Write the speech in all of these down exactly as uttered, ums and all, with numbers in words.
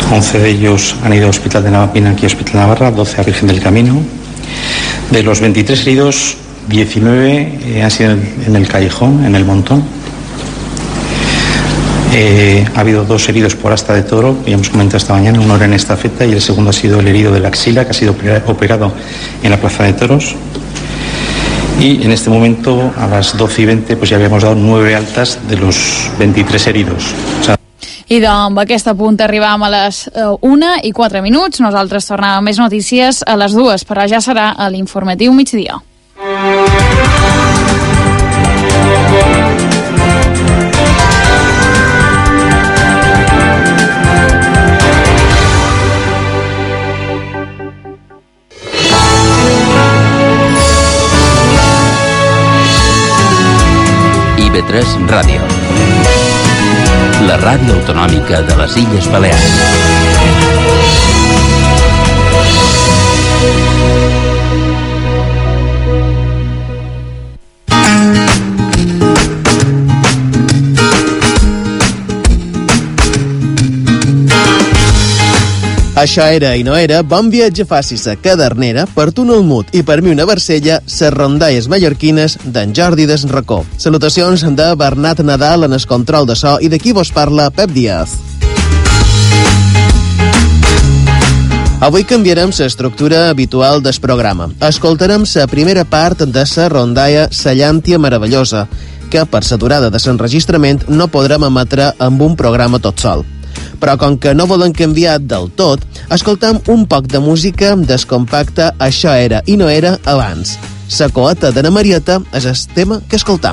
once de ellos han ido al Hospital de Navarra, vienen aquí al Hospital de Navarra, doce a Virgen del Camino. De los veintitrés heridos, diecinueve eh, han sido en el Callejón, en el Montón. Eh, ha habido dos heridos por asta de toro, que ya hemos comentado esta mañana, uno era en estafeta y el segundo ha sido el herido de la axila, que ha sido operado en la Plaza de Toros. Y en este momento, a las doce y veinte, pues ya habíamos dado nueve altas de los veintitrés heridos. O sea, I amb aquesta punta arribàvem a les uh, una i quatre minuts. Nosaltres tornàvem més notícies a les dues, però ja serà a l'informatiu migdia. I B tres Ràdio, la ràdio autonòmica de les Illes Balears. Això era i no era, bon viatge facis a Cadernera, per tu el Mut i per mi una Barcella, ses rondalles mallorquines d'en Jordi Desracó. Salutacions de Bernat Nadal en el control de so i d'aquí vos parla Pep Díaz. Avui canviarem l'estructura habitual del programa. Escoltarem la primera part de la rondalla La Llàntia Meravellosa, que per la durada de l'enregistrament no podrem emetre amb un programa tot sol. Però com que no volen canviar del tot, escoltem un poc de música del compacte Això era i no era abans. La coeta de na Marieta és el tema que escoltam.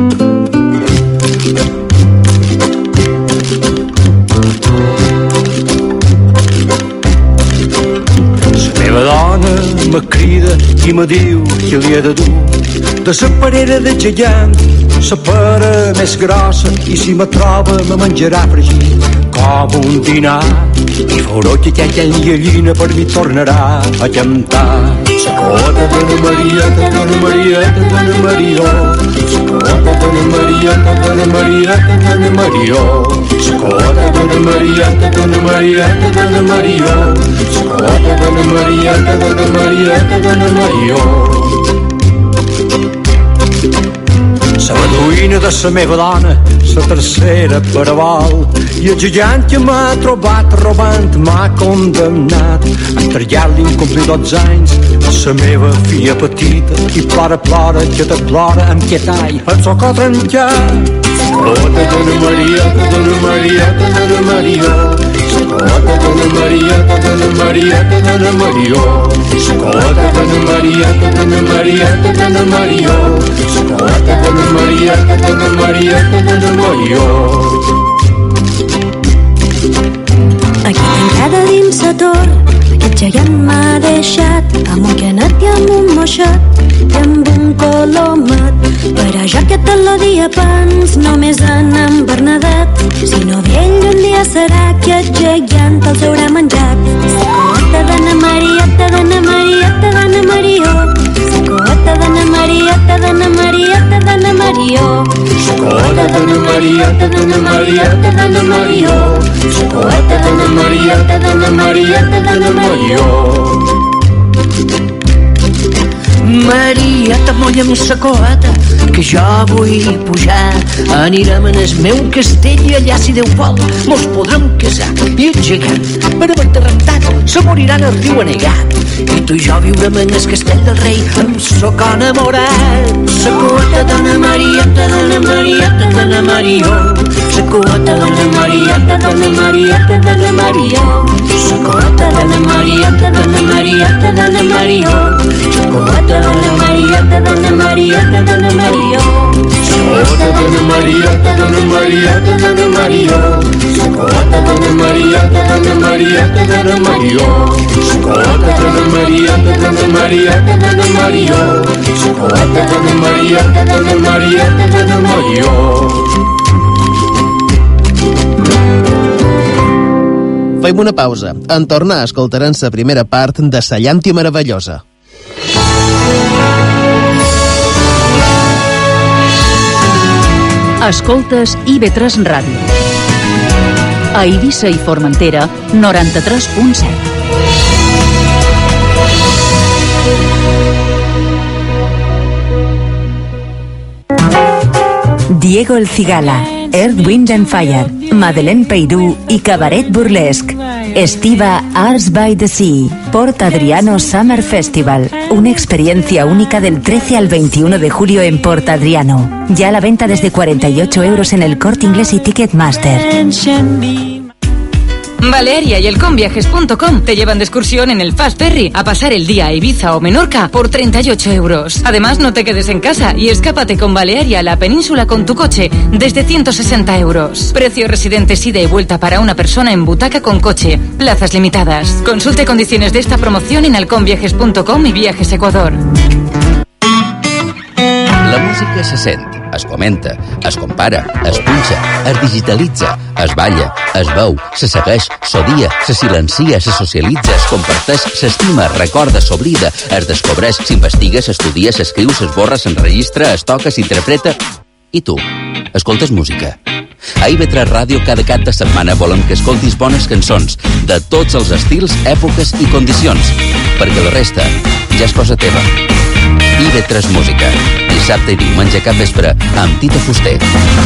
La meva dona me crida i me diu que li he de dur de la parera de gegant la pera més grossa i si me troba me menjarà fregit com un dinar i farò que aquella gallina per mi tornarà a cantar. La cota de na Marieta, de na Marieta, de na Marió, la cota de na Marieta, de na Marieta, de na Marió, la cota de na Marieta, de na Marieta, de na Marió, la cota de na Marieta, de na Marieta, de na Marió. La beduïna de la meva dona, la tercera per aval, i el gegant que m'ha trobat robant m'ha condemnat a tallar-li un complir dotze anys a la meva filla petita i plora, plora, que te plora amb que tall el socó trencat. Cota de na Marieta, de na Marieta, de na Marió, Cota de na Marieta, de na Marieta, de na Marió, Cota de na Marieta, de na Marieta, de na Marió, Cota de na Marieta, de na Marieta, de na Marió. Aquí tancada dins la tor, aquest gegant m'ha deixat amb un canet i amb un moixet i amb un colomat. Però jo que tot el dia pens només en en Bernadet, si no ve ell un dia serà que el gegant els haurà menjat. La cota de na Marieta, de na Marieta, de na Marió, la cota de na Marieta, de na Marieta, de na Marió, la cota de na Marieta, de na Marieta, de na Marió, la cota de na Marieta, de na Marieta, de na Marió. Marieta, molla'm sa coeta, que jo vull pujar. Anirem en el meu castell i allà, si Déu vol, mos podrem casar. I el gegant, per haver-te rentat, se morirà en el riu anegat. I tu i jo viurem en el castell del rei amb soc enamorat. Sa coeta de na Marieta, de na Marieta, de na Marió, sa coeta de na Marieta, de na Marieta, de na Marió, sa coeta de na Marieta, de na Marieta, de na Marió, sa coeta de na Marieta, de na Marieta, de na Marió, sa coeta de na Marieta, de na Marieta, de na Marió, sa coeta de na Marieta, de na Marieta, de na Marió, sa coeta de na Marieta, de na Marieta, de na Marió, sa coeta de na Marieta, de na Marieta, de na Marió. Fem una pausa. En tornar escoltarem la primera part de La Llàntia Meravellosa. Escoltes I B tres Ràdio. A Eivissa i Formentera, noranta-tres punt set. Diego El Cigala, Earth, Wind and Fire, Madeleine Peirú y Cabaret Burlesque. Estiva Arts by the Sea, Port Adriano Summer Festival. Una experiencia única del trece al veintiuno de julio en Port Adriano. Ya a la venta desde cuarenta y ocho euros en el Corte Inglés y Ticketmaster. Balearia y el Conviajes punto com te llevan de excursión en el Fast Ferry a pasar el día a Ibiza o Menorca por treinta y ocho euros. Además, no te quedes en casa y escápate con Balearia a la península con tu coche desde ciento sesenta euros. Precio residentes ida y vuelta para una persona en butaca con coche. Plazas limitadas. Consulte condiciones de esta promoción en alconviajes punto com y Viajes Ecuador. La música se sent, es comenta, es compara, es punxa, es digitalitza, es balla, es veu, se segueix, s'odia, se silencia, se socialitza, es comparteix, s'estima, recorda, s'oblida, es descobreix, s'investiga, s'estudia, s'escriu, s'esborra, s'enregistra, es toca, s'interpreta... I tu, escoltes música? A I V tres Ràdio cada cap de setmana volem que escoltis bones cançons de tots els estils, èpoques i condicions, perquè la resta ja és cosa teva. I V tres Música, dissabte i diumenge cap vespre amb Tito Fuster.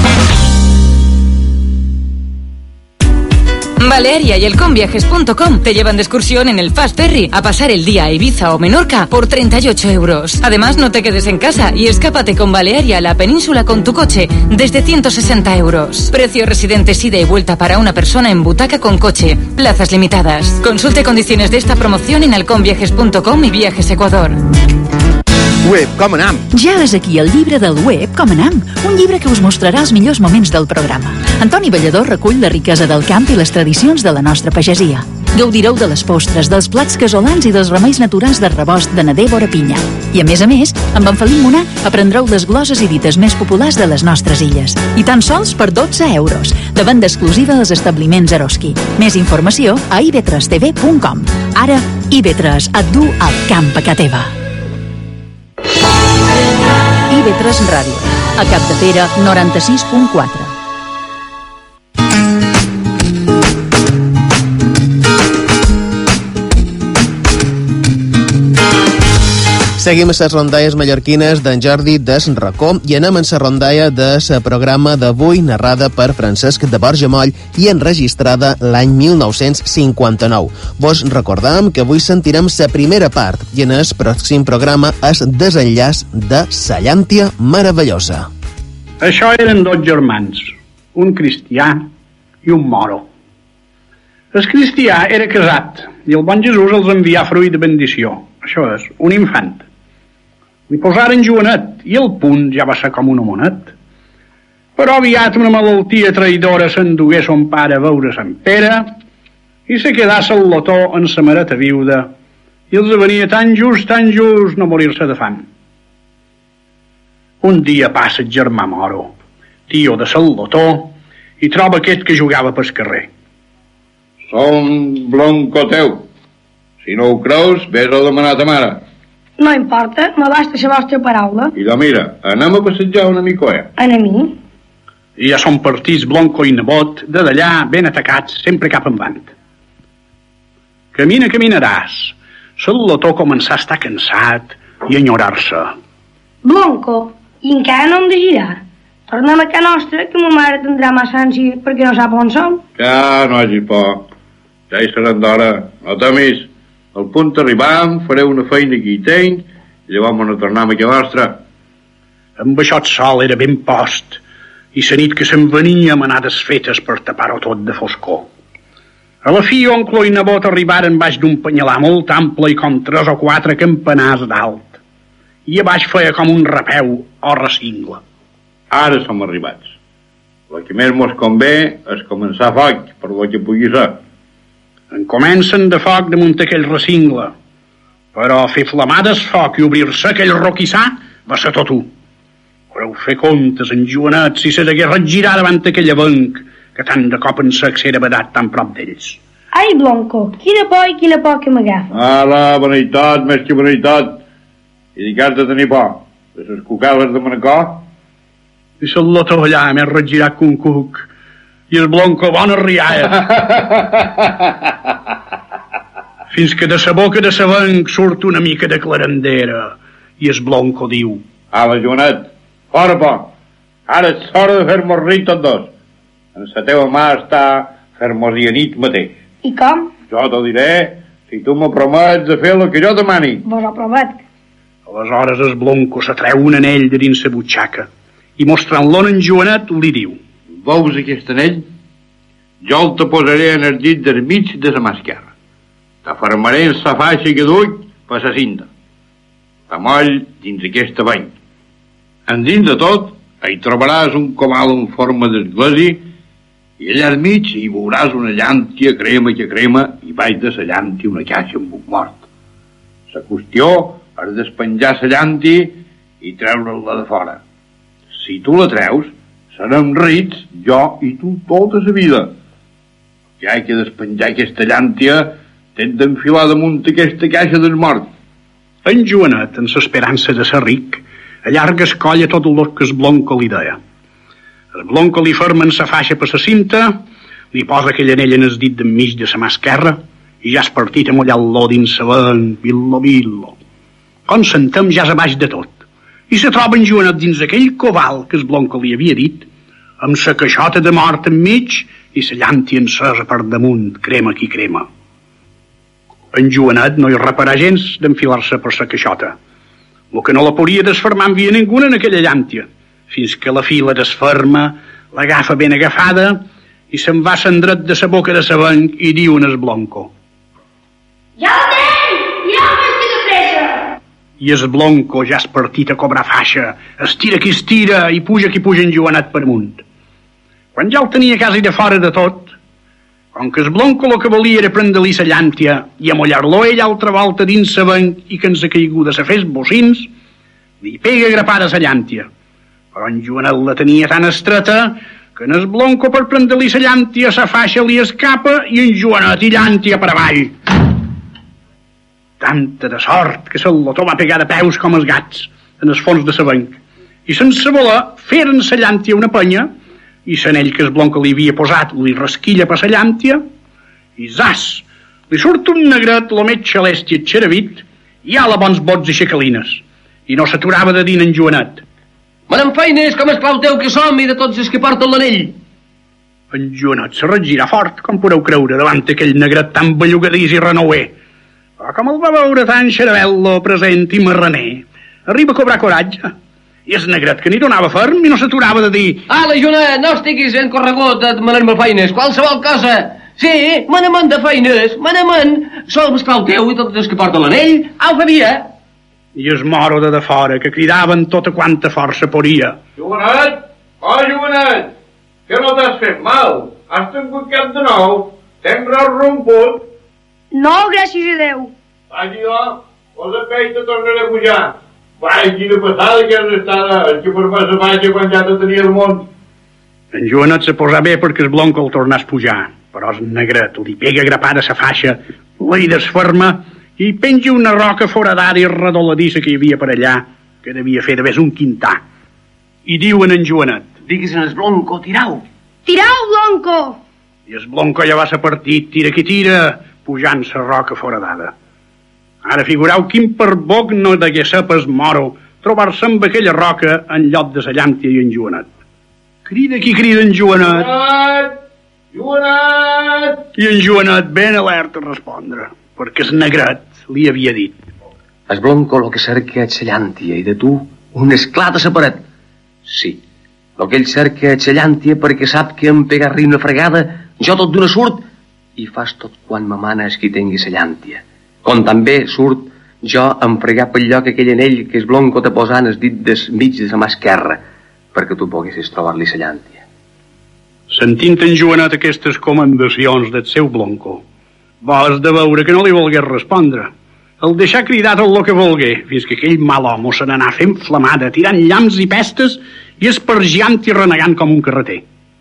Balearia y el Conviajes punto com te llevan de excursión en el Fast Ferry a pasar el día a Ibiza o Menorca por treinta y ocho euros. Además, no te quedes en casa y escápate con Balearia a la península con tu coche desde ciento sesenta euros. Precio residentes ida y vuelta para una persona en butaca con coche. Plazas limitadas. Consulte condiciones de esta promoción en alconviajes punto com y Viajes Ecuador. Web, com anam? Ja és aquí el llibre del Web, com anam? Un llibre que us mostrarà els millors moments del programa. Antoni Ballador recull la riquesa del camp i les tradicions de la nostra pagesia. Gaudireu de les postres, dels plats casolans i dels remeis naturals de rebost de Nader vora Pinya. I a més a més, amb en Felip Monar aprendreu les gloses i dites més populars de les nostres illes. I tan sols per dotze euros, de venda exclusiva als establiments Eroski. Més informació a i ve tres te ve punt com. Ara, I V tres et du al camp a ca teva. I V tres Ràdio, a Capdepera, noranta-sis punt quatre. Seguim a les rondalles mallorquines d'en Jordi Des Racó i anem en la rondalla de la programa d'avui narrada per Francesc de Borjamoll i enregistrada l'any mil nou-cents cinquanta-nou. Vos recordam que avui sentirem la primera part i en el pròxim programa és desenllaç de Sa llàntia meravellosa. Això eren dos germans, un cristià i un moro. El cristià era casat i el bon Jesús els envià fruit de bendició. Això és, un infant. Li posaren jovenet i el punt ja va ser com un homonet. Però aviat una malaltia traïdora s'endugué son pare a veure Sant Pere i se quedà el lotó en sa mareta viuda i els venia tan just, tan just no morir-se de fam. Un dia passa el germà moro, tio de Sant Lotó, i troba aquest que jugava pel carrer. Som blanco teu. Si no ho creus, vés a demanar a ta mare. No importa, me basta la vostra paraula. I de mira, anem a passejar una micoia. En a mi? I ja són partits Blanco i Nebot, de d'allà ben atacats, sempre cap endavant. Camina, caminaràs. El lotó començà a estar cansat i a enyorar-se. Blanco, i encara no hem de girar. Tornem a casa nostra, que ma mare tindrà massa ànsia perquè no sap on som. Ja, no hagi por. Ja hi seran d'hora. No temis. Al punt arribam, fareu una feina que hi tenc, i llavors no tornem a casa vostra. Amb això el sol era ben post, i la nit que se'n venia manades fetes per tapar-ho tot de foscor. A la fi, oncle i nebot arribaren baix d'un penyalar molt ample i com tres o quatre campanars d'alt, i a baix feia com un rapeu o recingle. Ara som arribats. El que més mos convé és començar foc, per lo que pugui ser. En comencen de foc damunt aquell recingle, però fer flamades foc i obrir-se aquell roquissà va ser tot u. Haureu fer comptes, en jovenets, si se degués regirar davant aquell banc que tant de cop en sec s'era vedat tan prop d'ells. Ai, Blanco, quina por i quina por que m'agafa. Ala, beneïtat, més que beneïtat. I de cas de tenir por, de les cucales de Manacor. I se'l lotó allà, més regirat que un cuc, I el Blanco bona rialla. Fins que de sa boca de sa venc surt una mica de clarandera i el Blanco diu: Ala, Joanet, fora por. Ara és hora de fer-mos rir tots dos. En la teva mà està fer-mos rir nit mateix. I com? Jo t'ho diré si tu me promets de fer el que jo demani. Vos ho promet. Aleshores el Blanco s'atreu un anell de dins la butxaca i mostrant-lo en Joanet li diu: Veus aquest anell? Jo el te posaré en el llit del mig de la mà esquerra. T'afermaré en la faixa que duc per la cinta. T'amoll dins aquesta bany. En dins de tot hi trobaràs un comal en forma d'església i allà al mig hi veuràs una llàntia crema que crema i baix de la llàntia una caixa amb un mort. La qüestió és despenjar la llàntia i treure-la de fora. Si tu la treus, serem rits, jo i tu, tota la vida. Ja que despenjar aquesta llàntia, tens d'enfilar damunt aquesta caixa del mort. En Joanet, en l'esperança de ser ric, allarga el coll a tot el que el Blanco li deia. El Blanco li ferma en la faixa per la cinta, li posa aquell anell en el dit d'enmig de la mà esquerra i ja és partit a mullar-lo dins la vent, billo-billo. Com sentem ja és a baix de tot. I se troba en Joanet dins aquell coval que el Blanco li havia dit, amb la caixota de mort enmig i la llàntia encesa per damunt, crema qui crema. En Joanet no hi reparà gens d'enfilar-se per la caixota. El que no la podia desfermar en via ninguna en aquella llàntia, fins que la fila desferma, l'agafa ben agafada i se'n va s'endret de sa boca de sa venc i diu en el Blanco: Ja la tenc! Ja m'estic de pressa! I el Blanco ja és partit a cobrar faixa, estira qui estira i puja qui puja en Joanet per amunt. Quan ja el tenia quasi de fora de tot, com que el Blanco el que volia era prendre-li la llàntia i amollar-lo ell altra volta dins la venc i que ens ha caiguda se fes bocins, li pega grapada la llàntia. Però en Joanet la tenia tan estreta que en el Blanco per prendre-li la llàntia la faixa li escapa i en Joanet i llàntia per avall. Tanta de sort que se'l lotó va pegar de peus com els gats en el fons de la venc i sense voler feren la llàntia una penya i l'anell que el Blanco li havia posat li rasquilla per la llàntia i zas, li surt un negret lo més xalest i xeravit i ala bons bots i xacalines i no s'aturava de dir en Joanet: Me n'enfeines com esclau teu que som i de tots els que porten l'anell. En Joanet se regirà fort, com podeu creure, davant aquell negret tan bellugadís i renouer. Però com el va veure tan xaravel·lo, present i marraner, arriba a cobrar coratge. I el negret que ni donava ferm i no s'aturava de dir: Ala, Joanet, no estiguis encorregut a demanar-me feines, qualsevol cosa. Sí, me n'amen de feines, me n'amen. Som esclau teu i tots els que porten l'anell, au, fa dia. I es moro de de fora, que cridaven tota quanta força podia: Joanet! Oh, Joanet! Que no t'has fet mal? Has tingut cap de nou? Tens res romput? No, gràcies a Déu. Vagi, jo, posa peix te tornaré a pujar. Vai, quina passada que has estat, el que per la baixa quan ja te tenia el món. En Joanet se posà bé perquè el Blanco el tornàs pujar, però el negret li pega grapada sa faixa, li desferma i penja una roca foradada i redoladissa que hi havia per allà, que devia fer de més un quintà. I diuen en Joanet: Digues en el Blanco, tirau. Tirau, Blanco! I el Blanco ja va ser partit, tira que tira, pujant sa roca foradada. Ara figurau quin perboc no degué ser pas moro trobar-se amb aquella roca en lloc de sa llàntia i en Joanet. Crida qui crida en Joanet. Joanet! Joanet! I en Joanet ben alert a respondre, perquè el negret li havia dit: El Blanco lo que cerca és la llàntia i de tu un esclat a la paret. Sí, lo que ell cerca és la llàntia perquè sap que em pegar-li una fregada jo tot d'una surt i fas tot quan me manes qui tingui la llàntia. Com també surt jo em fregar pel lloc aquell anell que el Blanco te posant el dit des mig de la mà esquerra perquè tu poguessis trobar-li la llàntia. Sentint en Joanet aquestes comendacions del seu Blanco, vas de veure que no li volgués respondre. El deixar cridat el lo que volgué, fins que aquell mal home se n'anà fent flamada, tirant llamps i pestes i espargiant i renegant com un carreter.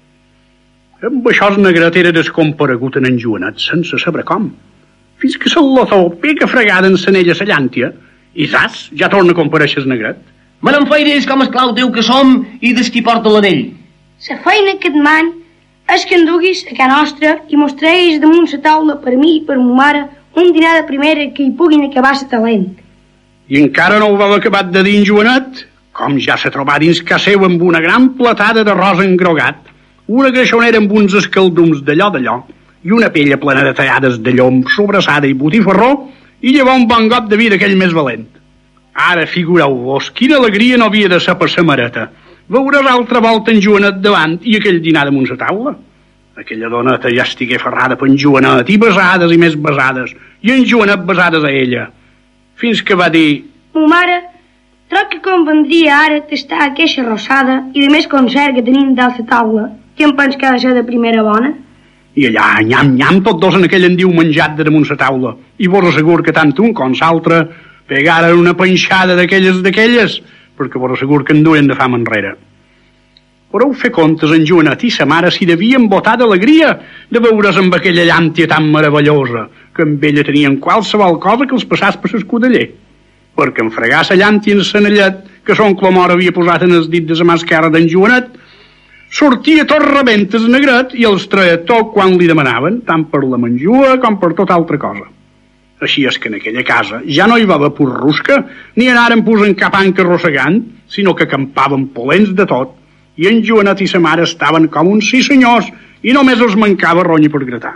Amb això el negret era descomparegut en en Joanet sense saber com, fins que se'l lotó pega fregada en s'anella sa llàntia i zas, ja torna a compareixer el negret. Me n'enfeires com esclau teu que som i des qui porta l'anell. La feina que et man és que en duguis a casa nostra i mostreis damunt la taula per mi i per ma mare un dinar de primera que hi puguin acabar sa talent. I encara no ho vau acabat de dir en Joanet, com ja se trobà dins casa seu amb una gran platada d'arròs engrogat, una greixonera amb uns escaldums d'allò d'allò, i una pella plena de tallades de llom, sobrassada i botifarró, i llevar un bon got de vi d'aquell més valent. Ara figureu-vos, quina alegria no havia de ser per sa mareta, veuràs altra volta en Joanet davant i aquell dinar damunt la taula. Aquella doneta ja estigué ferrada per en Joanet, i besades i més besades, i en Joanet besades a ella, fins que va dir: Ma mare, troc que convendria ara tastar aquesta rossada i de més concert que tenim dalt la taula, que em pens que ha de ser de primera bona. I allà, nyam, nyam, tots dos en aquell endiu menjat de damunt la taula, i vos assegur que tant un com l'altre pegaren una penxada d'aquelles d'aquelles, perquè vos assegur que en duien de fam enrere. Podeu fer comptes en Joanet i sa mare si devien botar d'alegria de veure's amb aquella llàntia tan meravellosa, que amb ella tenien qualsevol cosa que els passàs per l'escudeller, perquè en fregar sa llàntia en senellet que son Clomor havia posat en el dit de sa mà esquerra d'en Joanet, sortia tot rebentes negret i els treia tot quan li demanaven, tant per la menjua com per tota altra cosa. Així és que en aquella casa ja no hi va haver porrusca, ni anaren posant cap anca arrossegant, sinó que campaven polents de tot, i en Joanet i sa mare estaven com uns sis senyors i només els mancava ronya per gratar.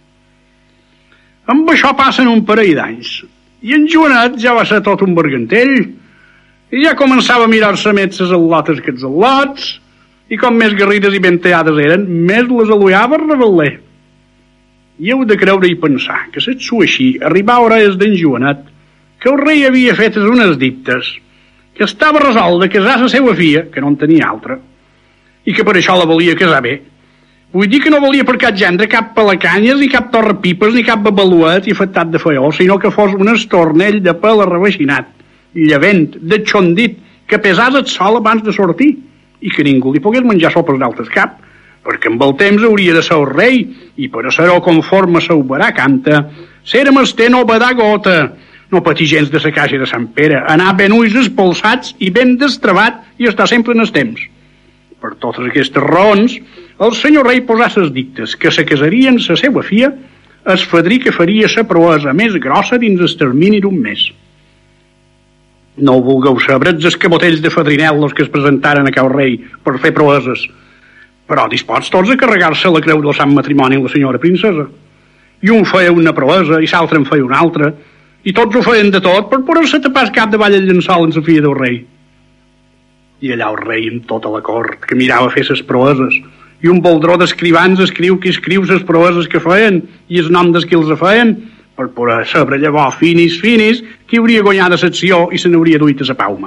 Amb això passen un parell d'anys, i en Joanet ja va ser tot un bergantell, i ja començava a mirar-se més ses al·lotes que els al·lots, i com més garrides i ben tallades eren, més les aloiava el reveler. I heu de creure i pensar que set su així arribar a hores d'en Joanet, que el rei havia fetes unes dictes, que estava resolt de casar la seva filla, que no en tenia altra, i que per això la volia casar bé. Vull dir que no volia per cap gendre cap pelacanyes, ni cap torrepipes, ni cap babaluet i afectat de feó, sinó que fos un estornell de pèl arreveixinat, llevent, de xondit, que pesàs el sol abans de sortir, i que ningú li pogués menjar sopes d'altres cap, perquè amb el temps hauria de ser el rei, i per a ser-ho conforme s'oberà canta, ser menester no badar gota, no patir gens de sa caixa de Sant Pere, anar ben ulls espolsats i ben destrebat i estar sempre en el temps. Per totes aquestes raons, el senyor rei posà ses dictes que se casarien sa seva filla, es fadrí que faria sa proesa més grossa dins el termini d'un mes. No ho vulgueu saber els escabotells de fadrinel·los que es presentaren a cau rei per fer proeses, però dispots tots a carregar-se la creu del sant matrimoni amb la senyora princesa. I un feia una proesa i l'altre en feia una altra, i tots ho feien de tot per poder-se tapar el cap davall el llençol en la filla del rei. I allà el rei amb tota la cort, que mirava fer ses proeses, i un voldró d'escrivans escriu que escriu ses proeses que feien, i el nom dels que els feien, per poder saber llavors finis, finis, qui hauria guanyat la secció i se n'hauria duit a sa pauma.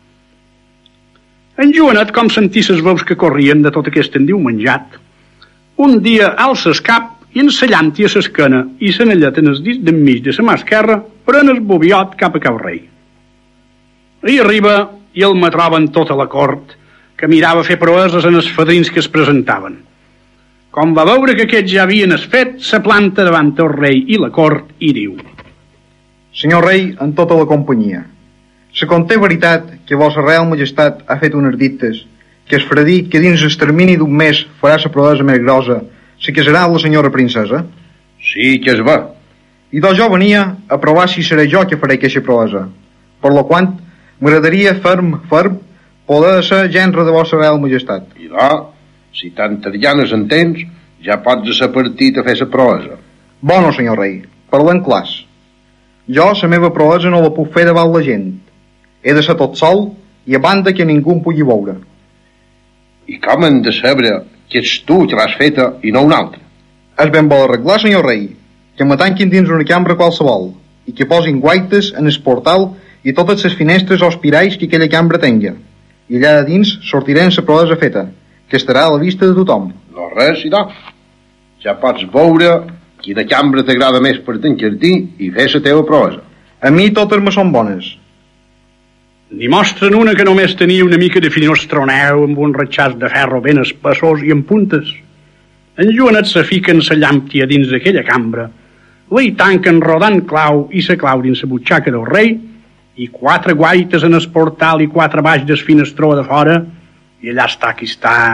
En Joanet, com sentí ses veus que corrien de tot aquest endiu menjat, un dia alça el cap i en sa llàntia s'esquena i se n'allet en el dit d'enmig de sa mà esquerra pren el bobiot cap a cau rei. I arriba i el me troba en tota la cort, que mirava fer proeses en els fadrins que es presentaven. Com va veure que aquests ja havien es fet, se planta davant el rei i la cort i diu: Senyor rei, en tota la companyia, se conté veritat que vossa real majestat ha fet unes dictes que es farà dir que dins el termini d'un mes farà la proesa més grossa, se casarà la senyora princesa? Sí que es va. I doncs jo venia a provar si seré jo que faré aquesta proesa, per lo quant m'agradaria ferm, ferm, poder ser genre de vossa real majestat. I no, si tantes llanes en tens, ja pots ser partit a fer la proesa. Bueno, senyor rei, parlem clars. Jo la meva proesa no la puc fer davant la gent. He de ser tot sol i a banda que ningú em pugui veure. I com hem de saber que ets tu que l'has feta i no un altre? És ben bo arreglar, senyor rei, que me tanquin dins una cambra qualsevol i que posin guaites en el portal i totes les finestres o espiralls que aquella cambra tenga. I allà dins sortirem la proesa feta, que estarà a la vista de tothom. No res, i no. Ja pots veure quina cambra t'agrada més per t'encartir i fer la teva proesa. A mi totes me són bones. N'hi mostren una que només tenia una mica de finostroneu amb un ratxàs de ferro ben espessos i amb puntes. En Joanet se fica en sa llàmptia dins d'aquella cambra, la hi tanquen rodant clau i sa clau dins la butxaca del rei, i quatre guaites en el portal i quatre baix del finestró de fora, i allà està qui està,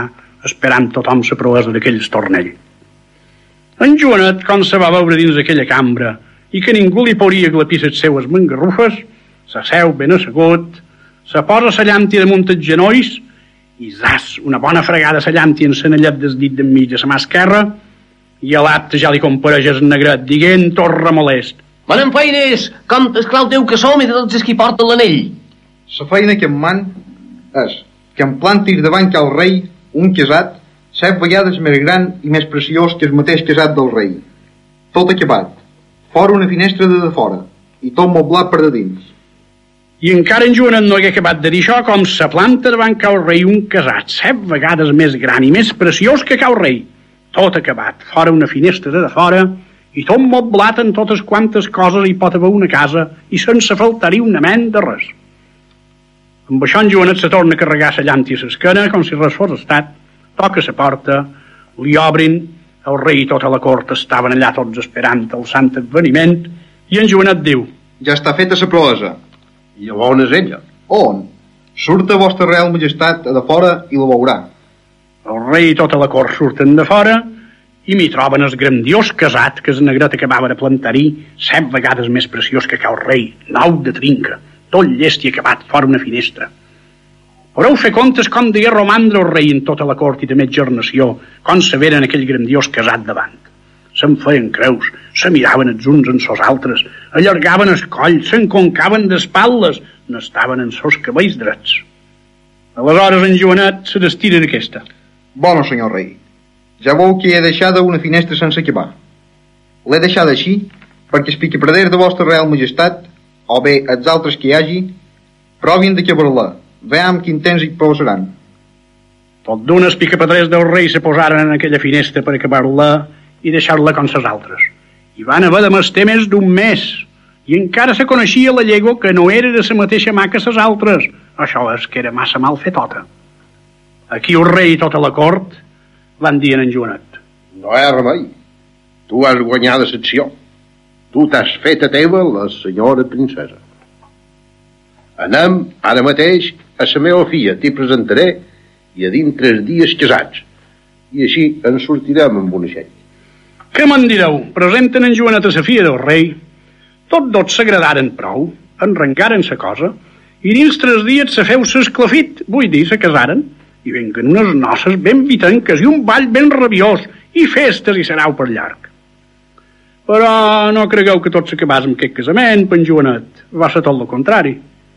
esperant tothom la proesa d'aquell estornell. En Joanet, com se va veure dins aquella cambra i que ningú li podria glapir les seues mangarrufes, s'asseu ben assegut, se posa la llàntia damunt els genolls i zas, una bona fregada a la llàntia en l'anellet del dit d'enmig de la mà esquerra, i a l'acte ja li compareix el negret, dient tot remolest: Bonem feines, com esclau teu que som i de tots els qui porten l'anell. La feina que em man és que em plantis davant que el rei un casat set vegades més gran i més preciós que el mateix casat del rei. Tot acabat, fora una finestra de de fora, i tot moblat per de dins. I encara en Joanet no hagué acabat de dir això com se planta davant cau rei un casat set vegades més gran i més preciós que cau rei. Tot acabat, fora una finestra de de fora, i tot moblat en totes quantes coses hi pot haver una casa i sense faltar-hi una ment de res. Amb això en Joanet se torna a carregar la llàntia a l'esquena com si res fos estat, toca la porta, li obrin, el rei i tota la cort estaven allà tots esperant el sant adveniment, i en Joanet diu: Ja està feta la proesa. I on és ella? On? Surt a vostra real majestat a de fora i la veurà. El rei i tota la cort surten de fora i m'hi troben el grandiós casat que el negret acabava de plantar-hi, set vegades més preciós que cau rei, nou de trinca, tot llest i acabat fora una finestra. Podeu fer comptes com deia romandre el rei en tota la cort i també gernació, com se veren aquell grandiós casat davant. Se'n feien creus, se miraven els uns en sos altres, allargaven el coll, s'enconcaven d'espatles, n'estaven en sos cabells drets. Aleshores en Joanet se destira d'aquesta. Bueno, senyor rei, ja veu que he deixada una finestra sense acabar. L'he deixada així perquè els picaprader de vostra real majestat, o bé els altres que hi hagi, provin de acabar-la. Veam quin temps hi posaran. Tot d'unes picapedrers del rei se posaren en aquella finestra per acabar-la i deixar-la com ses altres. I van haver de mester més d'un mes, i encara se coneixia la llegua que no era de la mateixa mà que ses altres. Això és que era massa mal fetota. Aquí el rei i tota la cort van dir en Joanet: No hi ha remei. Tu has guanyat la secció. Tu t'has fet a teva la senyora princesa. Anem ara mateix a la meva filla, t'hi presentaré, i a dins tres dies casats. I així ens sortirem amb un aixell. Què me'n direu? Presenten en Joanet a la filla del rei. Tots dos s'agradaren prou, enrancaren la cosa, i dins tres dies se feu s'esclafit, vull dir, se casaren, i venguen unes noces ben vitenques i un ball ben rabiós, i festes i serau per llarg. Però no cregueu que tot s'acabàs amb aquest casament, per en Joanet. Va ser tot el contrari.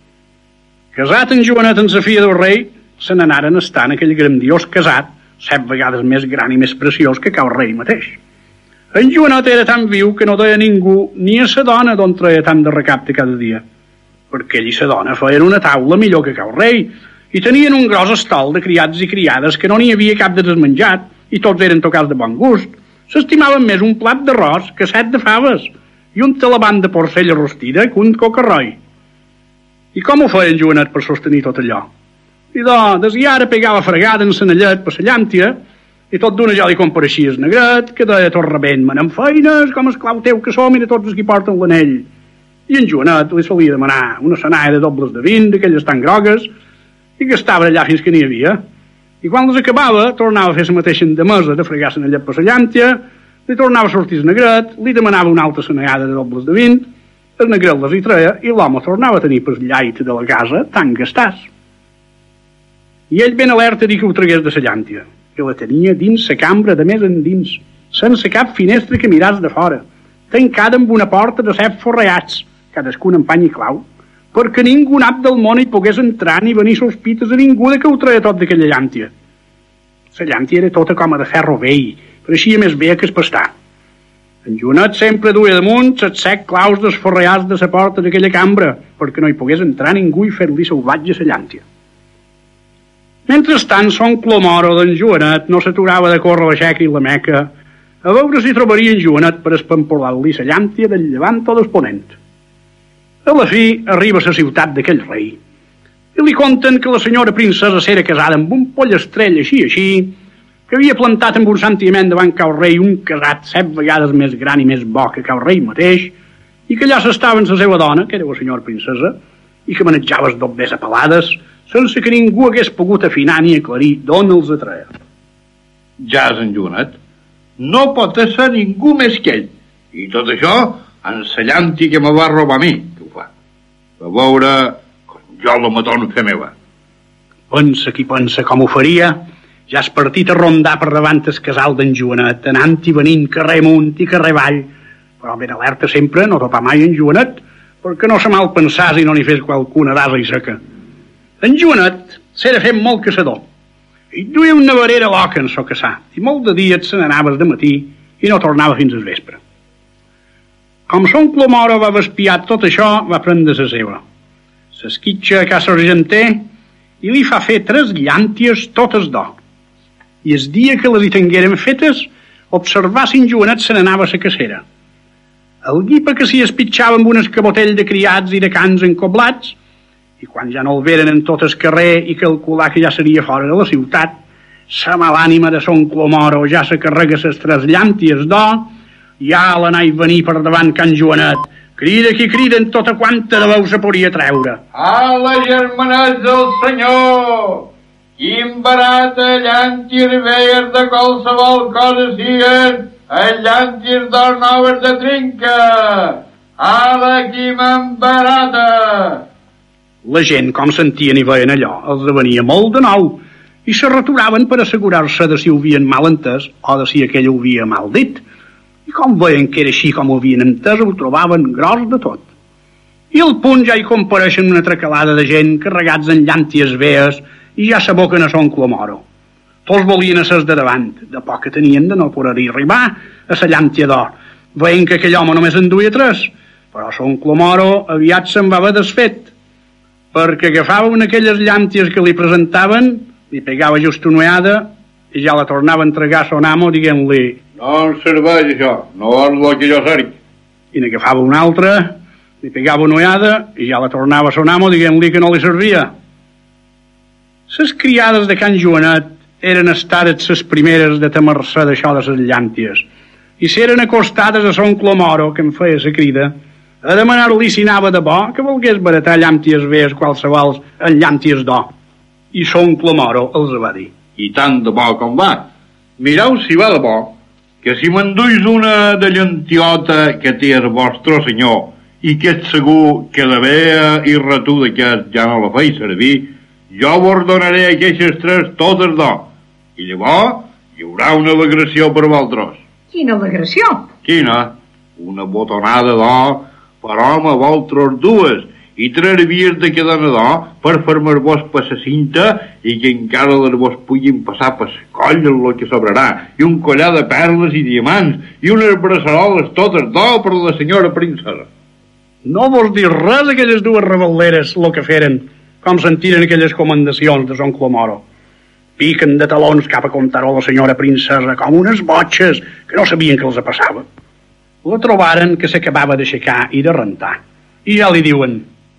Casat en Joanet amb la filla del rei, se n'anaren a estar en aquell grandiós casat, set vegades més gran i més preciós que cau rei mateix. En Joanet era tan viu que no deia ningú ni a sa dona d'on treia tant de recapte cada dia, perquè ell i sa dona feien una taula millor que cau rei, i tenien un gros estol de criats i criades que no n'hi havia cap de desmenjat, i tots eren tocats de bon gust. S'estimaven més un plat d'arròs que set de faves, i un talabant de porcella rostida que un cocarroi. I com ho feia en Joanet per sostenir tot allò? I doncs, des i ara pegava fregada en l'anellet per la llàntia, i tot d'una ja li compareixia el negret, que deia tot rebent, menem feines, com esclau teu que som, i de tots els qui porten l'anell. I en Joanet li solia demanar una senalla de dobles de vint, d'aquelles tan grogues, i que estaven allà fins que n'hi havia. I quan les acabava, tornava a fer la mateixa endemesa de fregar l'anellet per la llàntia, li tornava a sortir el negret, li demanava una altra senallada de dobles de vint, el negret les hi treia, i l'home tornava a tenir per llait de la casa tan gastàs. I ell ben alerta dir que ho tragués de la llàntia, que la tenia dins la cambra de més endins, sense cap finestra que miràs de fora, tancada amb una porta de set forreats, cadascun amb pany i clau, perquè ningú nap del món hi pogués entrar ni venir sospites a ningú de que ho treia tot d'aquella llàntia. La llàntia era tota com a de ferro vell, pareixia més bé que es pastar. En Joanet sempre duia damunt set set claus dels forreats de la porta d'aquella cambra, perquè no hi pogués entrar ningú i fer-li salvatge a la llàntia. Mentrestant, son Clomoro d'en Joanet no s'aturava de córrer la Xeca i la Meca a veure si trobaria en Joanet per espampolar-li la llàntia del llevant o del ponent. A la fi, arriba a la ciutat d'aquell rei i li conten que la senyora princesa s'era casada amb un pollastrell així així, que havia plantat amb un sentiment davant cau rei un casat set vegades més gran i més bo que cau rei mateix, i que allà s'estava amb la seva dona, que era la senyora princesa, i que manejava els dobbers apelades, sense que ningú hagués pogut afinar ni aclarir d'on els atreia. ja és en Joanet. No pot ser ningú més que ell. I tot això en la llanti que me va robar a mi, que ho fa. A veure com jo la maton fer meva. Pensa qui pensa com ho faria. Ja has partit a rondar per davant el casal d'en Joanet, anant i venint carrer amunt i carrer avall. Però ben alerta sempre, no topar mai en Joanet, perquè no se mal pensàs i no n'hi fes qualcuna d'asa i seca. En Joanet s'era fet molt caçador. I duia una varera loca en so caçar, i molt de dies se n'anaves de matí i no tornava fins al vespre. Com son Clomoro va vespiar tot això, va prendre la seva. S'esquitxa a casa argenter i li fa fer tres llànties totes d'or. I el dia que les hi tingueren fetes, observar si en Joanet se n'anava a la cacera. El guipa que s'hi espitxava amb un escabotell de criats i de cans encoblats, i quan ja no el veren en tot el carrer i calcular que ja seria fora de la ciutat, sa malànima de son Clomoro ja se carrega ses tres llànties d'or, ja l'anar i venir per davant Can Joanet. Crida qui crida en tota quanta de veu se podria treure. A la germanats del senyor! Quin barat a llàntir veies de qualsevol cosa siguen, a llàntir d'or noves de trinca! Ala qui m'embarata! La gent, com sentien i veien allò, els venia molt de nou i se returaven per assegurar-se de si ho havien mal entès o de si aquell ho havia mal dit. I com veien que era així com ho havien entès, ho trobaven gros de tot. I al punt ja hi compareixen una tracalada de gent carregats en llànties vees i ja s'aboquen a son Clomoro. Tots volien a ses de davant, de poc que tenien de no poder-hi arribar a sa llàntia d'or. Veien que aquell home només en duia tres, però son Clomoro aviat se'n va haver desfet, perquè agafava una d'aquelles llànties que li presentaven, li pegava just una ullada i ja la tornava a entregar a son amo dient-li: no em serveix això, no és el que jo cerc. I n'agafava una altra, li pegava una ullada i ja la tornava a son amo dient-li que no li servia. Ses criades de Can Joanet eren estades ses primeres de temer-se d'això de ses llànties, i s'eren acostades a son Clomoro, que em feia sa crida, a demanar-li si anava de bo que volgués baratar llànties vees qualsevol en llànties d'or. I son Clomoro els va dir: i tant de bo com va. Mireu si va de bo, que si m'enduis una de llantiota que té el vostre senyor i que ets segur que la vea i retuda que ja no la feia servir, jo vos donaré aquestes tres totes d'or. I llavors hi haurà una alegració per vosaltres. Quina alegració? Quina? Una botonada d'or per home a vosaltres dues i tres vies de cadena d'or per fer-me-vos per la cinta i que encara les vos puguin passar per la colla el que sobrarà, i un collar de perles i diamants i unes braçaroles totes d'or per la senyora princesa. No vos dir res aquelles dues rebel·leres lo que feren, com sentiren aquelles comendacions de son Clomoro. Piquen de talons cap a contar-ho a la senyora princesa com unes botxes que no sabien que els passava. La trobaren que s'acabava d'aixecar i de rentar. I ja li diuen: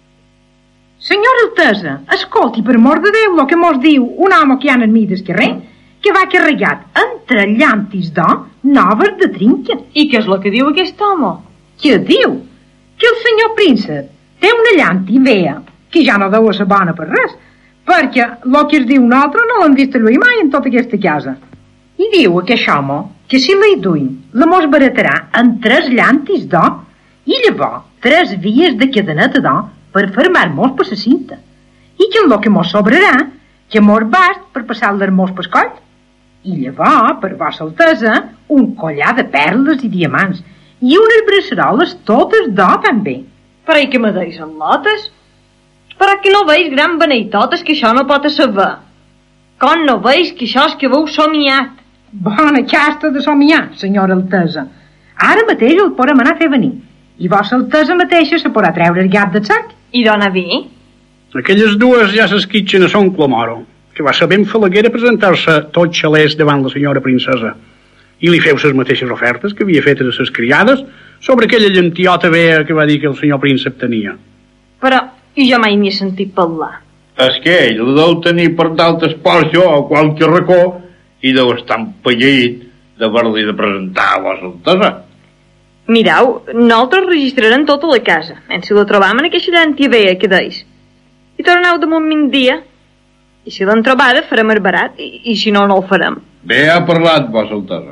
Senyora Altesa, escolti, per amor de Déu, el que mos diu un home que hi ha en mi d'esquerrer, que va carregat entre llànties d'or noves de trinca. I què és el que diu aquest home? Què diu? Que el senyor príncep té una llàntia vea, que ja no deu a ser bona per res, perquè el que es diu un altre no l'han vist a lui mai en tota aquesta casa. I diu aquest home que si la hi duim, la mos baratarà en tres llànties d'or i llavors tres vies de cadeneta d'or per fermar-mos per la cinta. I que el que mos sobrarà, que mos bast per passar-les-mos per coll. I llavors, per vostra altesa, un collar de perles i diamants i unes braçaroles totes d'or també. Però i que me deis en lotes? Però que no veus gran beneitotes que això no pot saber? Com no veus que això és que veu somiat? Bona xasta de somiar, senyora Altesa. Ara mateix el podem anar a fer venir. I vostra Altesa mateixa se podrà treure el gat del sac. I dona vi? Aquelles dues ja s'esquitxen a son Clomoro, que va ser ben falaguera presentar-se tot xalès davant la senyora princesa. I li feu ses mateixes ofertes que havia fetes a ses criades sobre aquella llantiota vea que va dir que el senyor príncep tenia. Però jo mai m'hi he sentit parlar. És que ell ho deu tenir per d'altres porxo o qualque racó i deu estar empallit d'haver-li de presentar a vostra altesa. Mireu, nosaltres registrarem tota la casa, en si la trobam en aquesta llàntia vea que deis. I torneu damunt min dia. I si l'han trobada farem el barat, i, i si no, no el farem. Bé ha parlat, Vossa Altesa.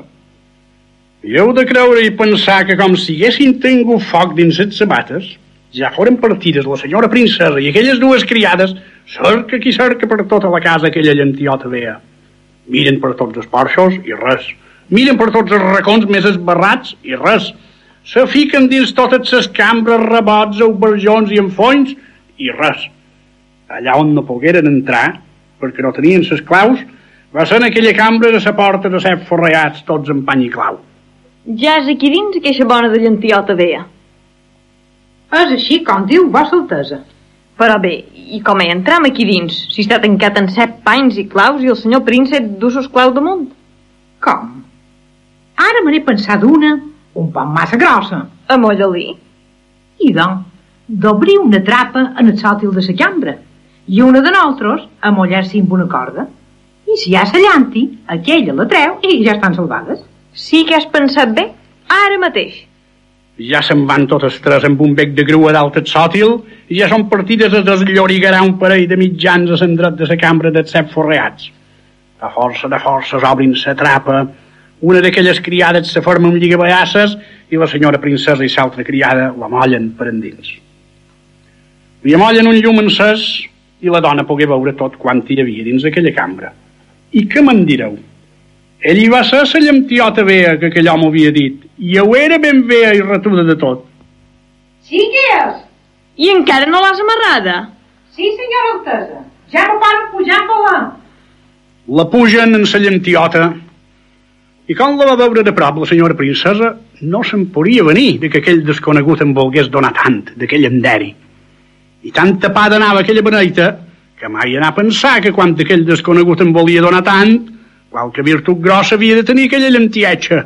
I heu de creure i pensar que com si haguessin tingut foc dins les sabates, ja foren partides la senyora princesa i aquelles dues criades, cerca qui cerca per tota la casa aquella llantiota vea. Miren per tots els porxos i res. Miren per tots els racons més esbarrats i res. Se fiquen dins totes les cambres, rebots, auberjons i enfonys i res. Allà on no pogueren entrar, perquè no tenien les claus, va ser en aquella cambra de la porta de set forreats, tots en pany i clau. Ja és aquí dins aquesta bona de llantiota vea. És així com diu Vossa Altesa. Però bé, i com hi entram aquí dins, si està tancat en set panys i claus i el senyor príncep du sos claus damunt? Com? Ara me n'he pensat una un poc massa grossa. A molla-li? I doncs, d'obrir una trapa en el sòtil de la cambra i una de nosaltres a mollar-s'hi amb una corda. I si hi ha sallanti, aquella la treu i ja estan salvades. Sí que has pensat bé, ara mateix. Ja se'n van totes tres amb un bec de grua dalt el sòtil i ja són partides a desllorigarà un parell de mitjans a l'endret de la cambra dels set forreats. A força de forces obrin la trapa, una d'aquelles criades se forma amb lligaballasses i la senyora princesa i l'altra criada la mollen per endins. Li amollen un llum encès i la dona pogué veure tot quant hi havia dins aquella cambra. I què me'n direu? Ell hi va ser la llamtiota vea que aquell home havia dit, i ho era ben vea i retuda de tot. Sí que és. I encara no l'has amarrada? Sí, senyora Altesa. Ja no paren pujant-la. La pugen en la llamtiota, i quan la va veure de prop la senyora princesa, no se'n podia venir de que aquell desconegut en volgués donar tant, d'aquell enderi. I tan tapada anava aquella beneita, que mai anà a pensar que quan aquell desconegut en volia donar tant, qualque virtut grossa havia de tenir aquella llantietxa.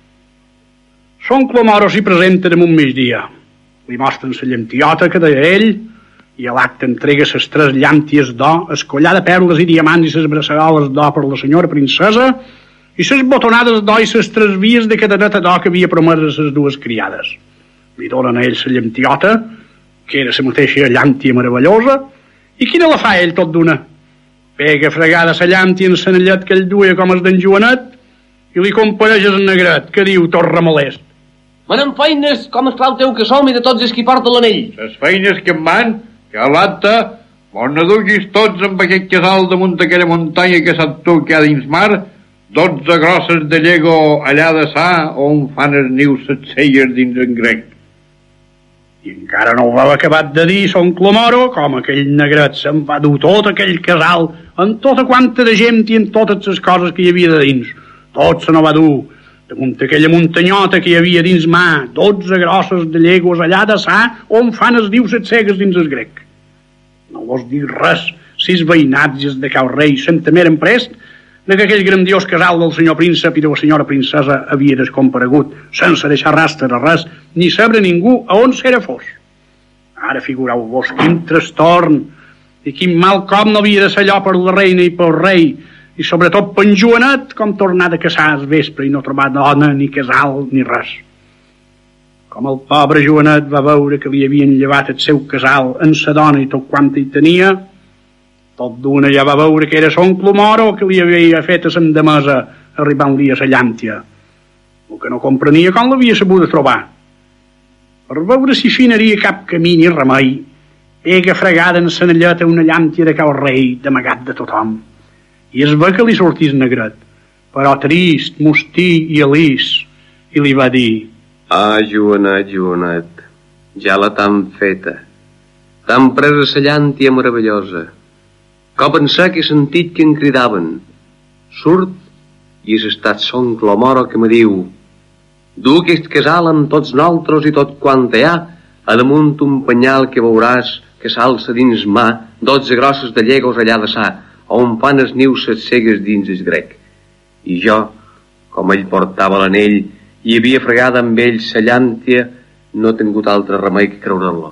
Son Clomoro s'hi presenta damunt migdia. Li mostren la llantiota que deia ell i a l'acte entrega les tres llànties d'or, el collar de perles i diamants i les braçaroles d'or per la senyora princesa i les botonades d'or i les tres vies de cadeneta d'or que havia promès a les dues criades. Li donen a ell la llantiota, que era la mateixa llàntia meravellosa, i quina la fa ell tot d'una? Pega fregada la llàntia en l'anellet que ell duia com es d'en Joanet i li compareix el negret, que diu tot remolest. Manen feines com esclau teu que som i de tots els qui porta l'anell. Les feines que em van, que a l'acte, bon no duguis tots amb aquest casal damunt d'aquella muntanya que sap tu que hi ha dins mar, dotze grosses de llego allà de sa on fan els nius set celles dins en grec. I encara no ho va acabat de dir son Clomoro, com aquell negret se'n va dur tot aquell casal, en tota quanta de gent i en totes les coses que hi havia de dins. Tot se no va dur, damunt aquella muntanyota que hi havia dins mà, dotze grosses de llegos allà de sa, on fan els dius set cegues dins el grec. No vols dir res, sis veïnats i els de Cau Rei se'n temeren prest de que aquell grandiós casal del senyor príncep i de la senyora princesa havia descomparegut, sense deixar rastre de res, ni saber ningú a on s'era fos. Ara figureu-vos quin trastorn i quin mal cop no havia de ser allò per la reina i pel rei, i sobretot per en Joanet, com tornar de caçar al vespre i no trobar dona, ni casal, ni res. Com el pobre Joanet va veure que li havien llevat el seu casal en sa dona i tot quant hi tenia, tot d'una ja va veure que era son Clomoro que li havia fet a l'endemesa arribant-li a la llàntia. El que no comprenia com l'havia sabut de trobar. Per veure si finaria cap camí ni remei, pega fregada en l'anelleta una llàntia de Cau Rei d'amagat de tothom. I es ve que li sortís negret, però trist, mostí i alís, i li va dir: Ah, Joanet, Joanet, ja la tan feta, tan presa sa llàntia meravellosa, que ho pensar que he sentit que em cridaven. Surt i és estat son Clomoro que me diu: du aquest casal amb tots nosaltres i tot quant hi ha a damunt un penyal que veuràs que s'alça dins mà dotze grosses de llegos allà de sa, on fan els nius set cegues dins el grec. I jo, com ell portava l'anell i havia fregat amb ell sa llàntia, no he tingut altre remei que creure-lo.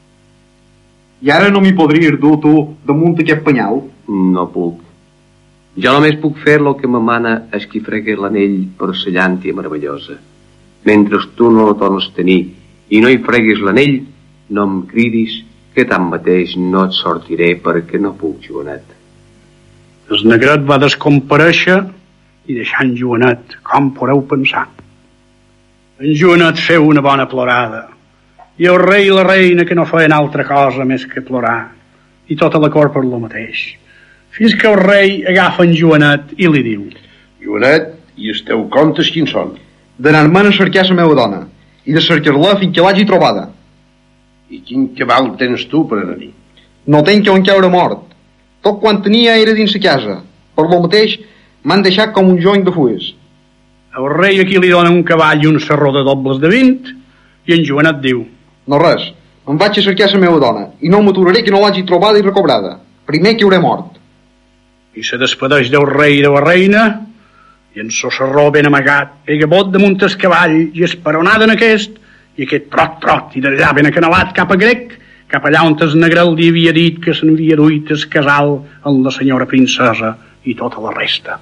I ara no m'hi podries dur tu damunt aquest penyal? No puc. Jo només puc fer lo que me mana és qui fregue l'anell per sa llàntia meravellosa. Mentre tu no lo tornes a tenir i no hi freguis l'anell, no em cridis que tanmateix no et sortiré perquè no puc, Joanet. El negret va descomparèixer i deixant Joanet, com podeu pensar. En Joanet feu una bona plorada, i el rei i la reina que no feien altra cosa més que plorar, i tota la cort per lo mateix, fins que el rei agafa en Joanet i li diu: Joanet, i els teus comptes quins són? D'anar-me'n a cercar la meva dona, i de cercar-la fins que l'hagi trobada. I quin cabal tens tu per anar-hi? No tenc on caure mort. Tot quan tenia era dins la casa. Per lo mateix m'han deixat com un joint de fulles. El rei aquí li dona un cavall i un serró de dobles de vint, i en Joanet diu: No res, em vaig a cercar la meva dona, i no m'aturaré que no l'hagi trobada i recobrada. Primer que hauré mort. I se despedeix del rei i de la reina, i en so serró ben amagat, pega bot damunt el cavall i esperonada en aquest, i aquest trot, trot, i d'allà ben acanalat cap a Grec, cap allà on el Negrel li havia dit que se'n havia duit el casal amb la senyora princesa i tota la resta.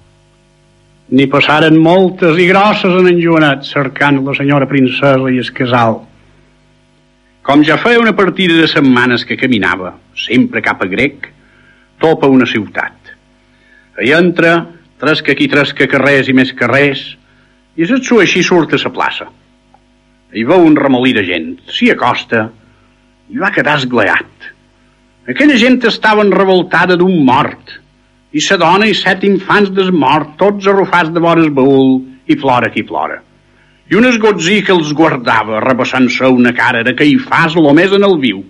N'hi passaren moltes i grosses en en Joanet cercant la senyora princesa i el casal. Com ja feia una partida de setmanes que caminava, sempre cap a Grec, topa una ciutat. Hi entra, tresca aquí, tresca carrers i més carrers, i se't su així surt a la plaça. Hi veu un remolí de gent, s'hi acosta, i va quedar esgleat. Aquella gent estava revoltada d'un mort, i sa dona i set infants desmort, tots arrufats de vores baúl, i plora qui plora. I un esgotzí que els guardava, rebassant-se una cara de Caifàs lo més en el viu.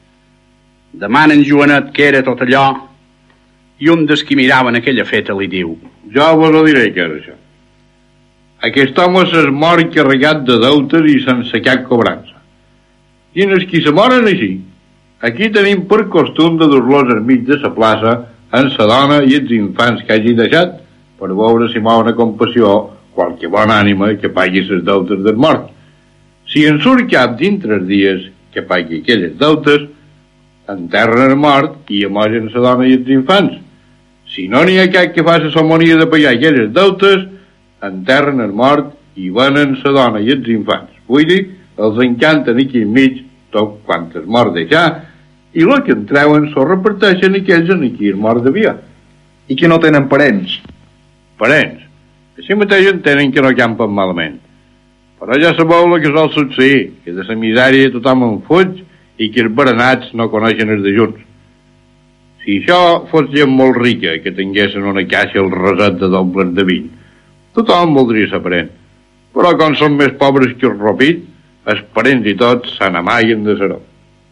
Demana en Joanet què era tot allò, i un dels qui miraven aquella feta li diu: Jo vos ho diré què era això. Aquest home s'es mor carregat de deutes i sense cap cobrança. I en els qui se moren així, aquí tenim per costum de dur-los al mig de la plaça amb la dona i els infants que hagi deixat, per veure si mou una compassió qualque bona ànima que pagui les deutes del mort. Si en surt cap dintre els dies que pagui aquelles deutes, enterren el mort i amogen la dona i els infants. Si no n'hi ha cap que fa la ceremonia de pagar aquelles deutes, enterren el mort i venen la dona i els infants. Vull dir, els encanten aquí enmig tot quant es mort deixar, i el que en treuen s'ho reparteixen aquells en aquí el mort de via. I que no tenen parents? Parents? Així mateix entenen que no campen malament. Però ja sabeu el que sol succeir, que de la misèria tothom en fuig i que els berenats no coneixen els de junts. Si això fos gent molt rica, que tinguessin una caixa al reset de dobles de vint, tothom voldria ser parent. Però com són més pobres que el ropit, els parents i tots se n'amaguen de ser-ho.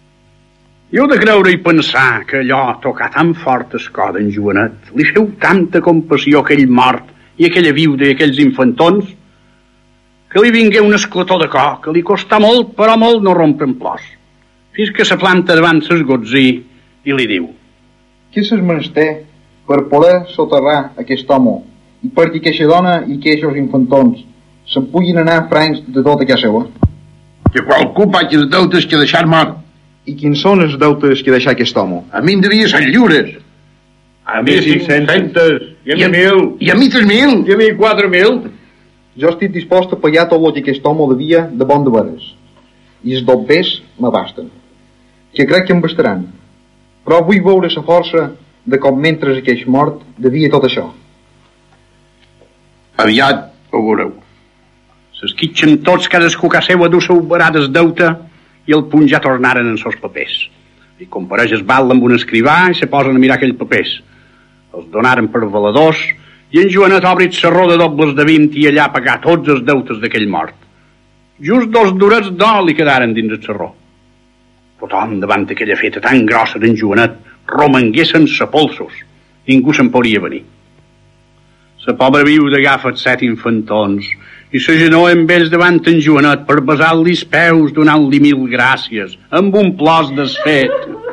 I heu de creure i pensar que allò tocà tan fort el cor d'en Joanet, li feu tanta compassió aquell mort i aquella viuda i aquells infantons, que li vingué un esclató de cor, que li costà molt, però molt no rompen plors, fins que se planta davant s'esgotzí i li diu: Què s'és menester per poder soterrar aquest home i perquè aquesta dona i aquests infantons se'n puguin anar francs de tota casa seva? Que qualcú pagui els deutes que deixar mort. I quins són els deutes que deixar aquest home? A mi en devia ser lliures. A mi cinc-centes, i a mi mil. I a mi tres mil. I a mi quatre mil. Jo estic dispost a pagar tot el que aquest home devia de bon de veres. I els dobbers m'abasten. Que crec que em bastaran. Però vull veure la força de com mentre aqueix mort devia tot això. Aviat ho veureu. S'esquitxen tots cadascú a casa seva dur seu barades deute i el punt ja tornaren en sos papers. I com pareix es balla amb un escrivà i se posen a mirar aquell papers. Els donaren per valedors i en Joanet obri el serró de dobles de vint i allà pagar tots els deutes d'aquell mort. Just dos durets d'or li quedaren dins el serró. Tothom davant aquella feta tan grossa d'en Joanet romanguessin sepolsos. Ningú se'n podria venir. La pobra viuda agafa els set infantons i s'agenoa amb ells davant en Joanet per besar-li els peus, donant-li mil gràcies, amb un plors desfet.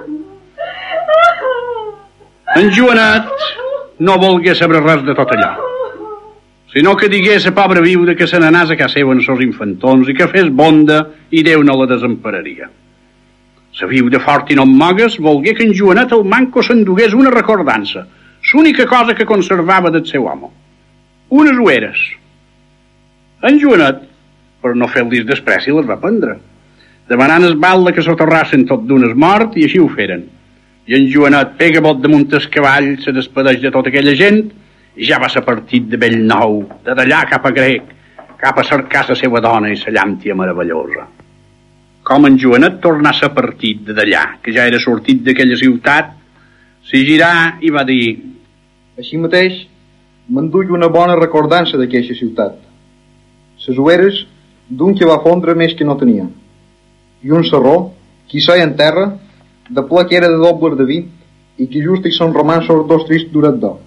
En Joanet no volgué saber res de tot allò, sinó que digués a pobra viuda que se n'anàs a casa seva en sos infantons i que fes bonda i Déu no la desempararia. La viuda fort i no mogues volgué que en Joanet el manco s'endugués una recordança, l'única cosa que conservava del seu home, unes ueres. En Joanet, per no fer-li despreci, les va prendre, demanant es balla que soterrassen tot d'un es mort, i així ho feren. I en Joanet pega bot damunt el cavall, se despedeix de tota aquella gent, i ja va ser partit de Bellnou, de d'allà cap a Grec, cap a cercar la seva dona i la llàntia meravellosa. Com en Joanet tornà a ser partit de d'allà, que ja era sortit d'aquella ciutat, s'hi girà i va dir: així mateix, m'enduia una bona recordança d'aquesta ciutat. Les ueres d'un que va fondre més que no tenia, i un serró, qui seia en terra, de ple que era de doble de vint, i que just hi són romansos dos tristos durat d'or.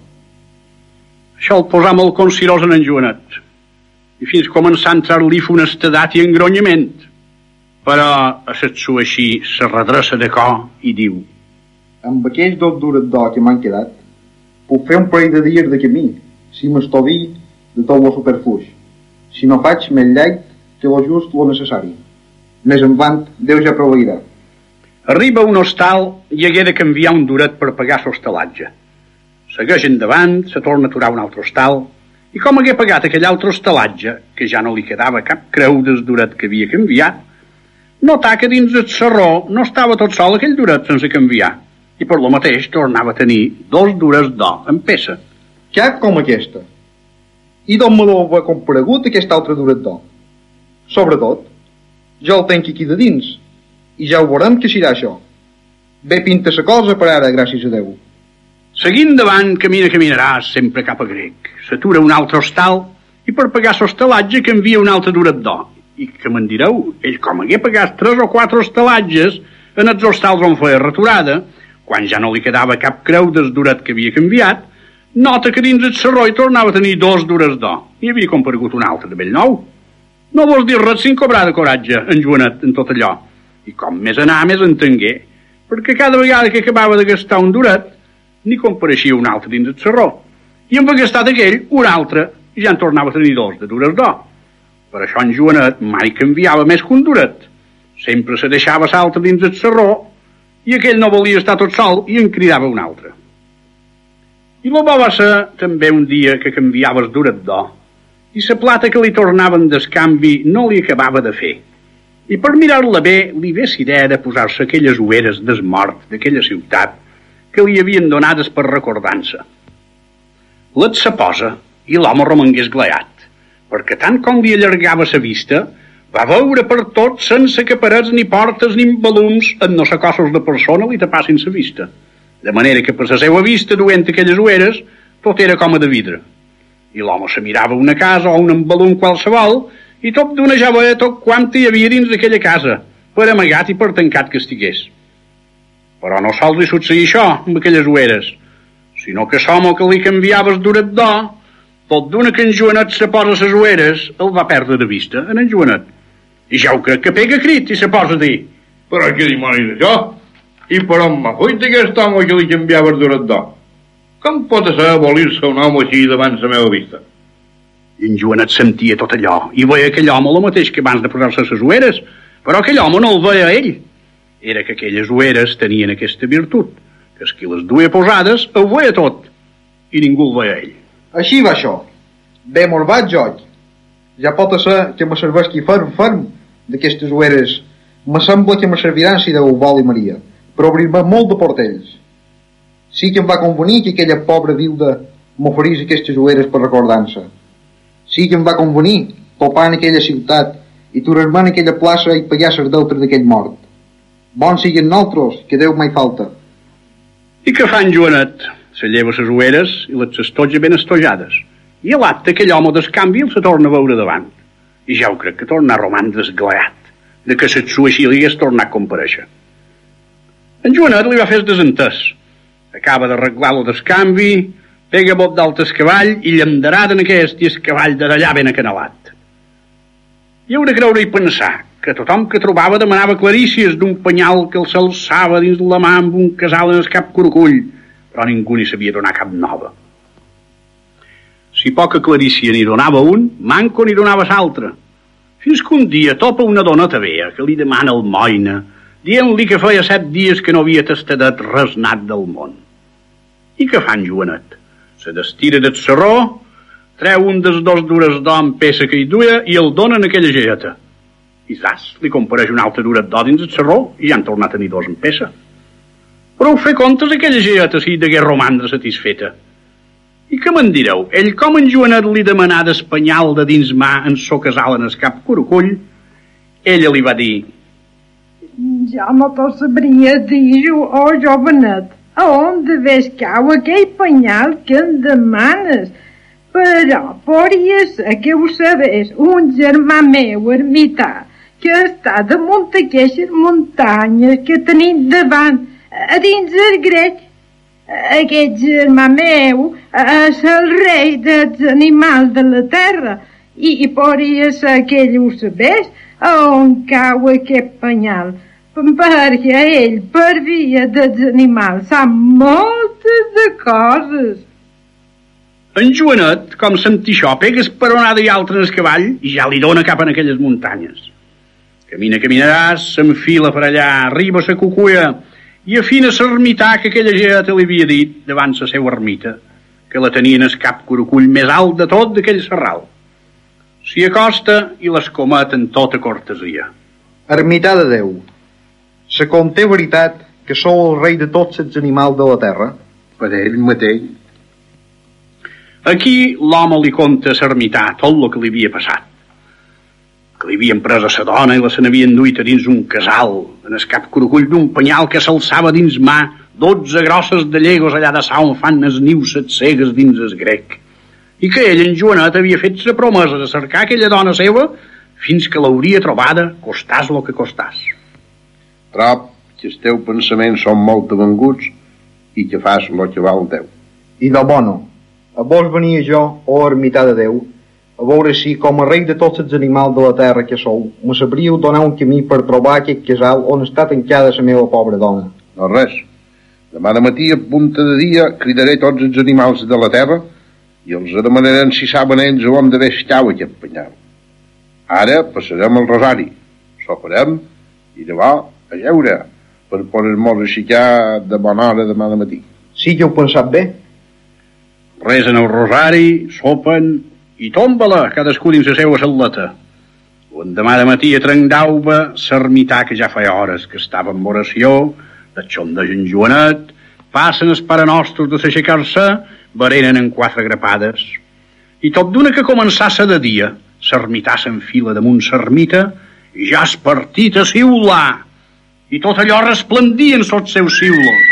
Això el posà molt consirós en en Joanet, i fins començar a entrar-li honestedat i engronyament. Però a set-su així se redreça de cor i diu: amb aquells dos durat d'or que m'han quedat, puc fer un parell de dies de camí, si m'estovi de tot lo superfluix, si no faig més lleig que lo just lo necessari. Més endavant, Déu ja proveirà. Arriba a un hostal i hagué de canviar un duret per pagar l'hostalatge. Segueix endavant, se torna a aturar un altre hostal, i com hagué pagat aquell altre hostalatge, que ja no li quedava cap creu del duret que havia canviat, notà que dins el serró no estava tot sol aquell duret sense canviar, i per lo mateix tornava a tenir dos dures d'or en peça. Cap com aquesta. I d'on me l'ho ha comparegut aquest altre duret d'or? Sobretot, jo el tenc aquí de dins, i ja ho veurem que serà això. Bé pinta la cosa per ara, gràcies a Déu. Seguint davant, camina, caminaràs sempre cap a Grec. S'atura un altre hostal i per pagar l'hostalatge canvia un altre duret d'or. I que me'n direu, ell com hagué pagat tres o quatre hostalatges en els hostals on feia returada, quan ja no li quedava cap creu del duret que havia canviat, nota que dins el serró hi tornava a tenir dos dures d'or. Hi havia comparegut un altre de Bellnou. No vols dir res sin cobrar de coratge, en Joanet, en tot allò. I com més anar, més entengué, perquè cada vegada que acabava de gastar un duret, n'hi compareixia un altre dins el serró. I en va gastar aquell, un altre, i ja en tornava a tenir dos de dures d'or. Per això en Joanet mai canviava més que un duret. Sempre se deixava l'altre dins el serró, i aquell no volia estar tot sol i en cridava un altre. I lo bo va ser també un dia que canviava el duret d'or, i la plata que li tornaven d'escanvi no li acabava de fer. I per mirar-la bé, li ve idea de posar-se aquelles ueres desmort d'aquella ciutat que li havien donades per recordança. Les se posa i l'home romangué esglaiat, perquè tant com li allargava la vista, va veure per tot sense que parets ni portes ni balums en no ser cossos de persona li tapassin la vista. De manera que per la seva vista, duent aquelles ueres, tot era com a de vidre. I l'home se mirava una casa o un embalum qualsevol i tot d'una ja veia tot quant hi havia dins d'aquella casa, per amagat i per tancat que estigués. Però no sols li succeïa això amb aquelles ueres, sinó que l'home que li canviava el duret d'or, tot d'una que en Joanet se posa les ueres, el va perdre de vista, en en Joanet. I ja ho crec que pega crit i se posa a dir: però què dimonis això? I per on m'ha fuit aquest home que li canviava el duret d'or? Com pot ser abolir-se un home així davant la meva vista? I en Joanet sentia tot allò, i veia aquell home el mateix que abans de posar-se les ueres, però aquell home no el veia ell. Era que aquelles ueres tenien aquesta virtut, que els qui les duia posades ho veia tot, i ningú el veia ell. Així va això. Bé morbat, joc. Ja pot ser que me serveixi ferm, ferm, d'aquestes ueres. Me sembla que me serviran si Déu vol i Maria, per obrir-me molt de portells. Sí que em va convenir que aquella pobra viuda m'oferís aquestes ueres per recordança. Sí que em va convenir topar en aquella ciutat i turar-me en aquella plaça i pagar les deutres d'aquell mort. Bons siguin nosaltres, que Déu mai falta. I què fa en Joanet? Se lleva les ueres i les estoja ben estojades. I a l'acte aquell home d'escanvi el se torna a veure davant. I ja ho crec que torna a romandre esglaiat, de que setsu així li hagués tornat a compareixer. En Joanet li va fer el desentès. Acaba d'arreglar-lo d'escanvi, pega bot d'altes cavall i llandarada en aquest i el cavall de d'allà ben acanalat. I heu de creure i pensar que tothom que trobava demanava clarícies d'un penyal que el s'alçava dins la mà amb un casal en el cap curucull, però ningú ni sabia donar cap nova. Si poca clarícia n'hi donava un, manco n'hi donava l'altre, fins que un dia topa una dona tabea que li demana almoina, dient-li que feia set dies que no havia tastadet res nat del món. I què fa en Joanet? Se destira del serró, treu un dels dos dures d'or en peça que hi duia i el dona en aquella gegeta. I zas, li compareix un altre duret d'or dins el serró i ja han tornat a tenir dos en peça. Però ho fer comptes aquella gegeta si degué romandre satisfeta. I què me'n direu? Ell, com en Joanet li demanà d'espanyal de dins mà en so casal en el cap curucull, ella li va dir: ja no t'ho sabria dir-ho, oh jovenet, a on de ves cau aquell penyal que em demanes? Però podria ser que ho sabés un germà meu ermità que està damunt d'aquestes muntanyes que tenim davant, a dins el grec. Aquest germà meu és el rei dels animals de la terra i, i podria ser que ell ho sabés a on cau aquest penyal, perquè ell, per via dels animals, sap moltes de coses. En Joanet, com sentí això, pega esperonada i altra en el cavall i ja li dona cap en aquelles muntanyes. Camina, caminaràs, s'enfila per allà, arriba a la cucuia i afina l'ermità que aquella geta li havia dit davant la seva ermita, que la tenia en el cap curucull més alt de tot d'aquell serral. S'hi acosta i l'escomet en tota cortesia. Ermità de Déu, se conté veritat que sou el rei de tots els animals de la terra? Per ell mateix. Aquí l'home li conta a l'ermità tot el que li havia passat. Que li havien pres a sa dona i la se n'havien duit a dins un casal, en el cap curucull d'un penyal que s'alçava dins mà dotze grosses de llegos allà de sa on fan els nius set cegues dins el grec. I que ell, en Joanet, havia fet la promesa de cercar aquella dona seva fins que l'hauria trobada, costàs lo que costàs. Trob que els teus pensaments són molt avenguts i que fas lo que val teu. I de bono, a vos venia jo, o ermità de Déu, a veure si, com a rei de tots els animals de la terra que sou, me sabríeu donar un camí per trobar aquest casal on està tancada la meva pobra dona. No res. Demà de matí, a punta de dia, cridaré tots els animals de la terra i els demanarem si saben ells on d'haver estat aquest penyal. Ara passarem el rosari, soparem i demà a lleure per poder-nos aixecar de bona hora demà de matí. Sí que heu pensat bé. Resen el rosari, sopen i tomba-la, cadascú dins la seva cel·leta. L'endemà de matí a trenc d'auba, s'ermità que ja feia hores que estava en oració, de xondeig en Joanet, passen els parenostres de s'aixecar-se, berenen en quatre grapades. I tot d'una que començassa de dia, s'ermità s'enfila damunt s'ermita i ja es partit a siular. I tot allò resplendia en sots seus siulos.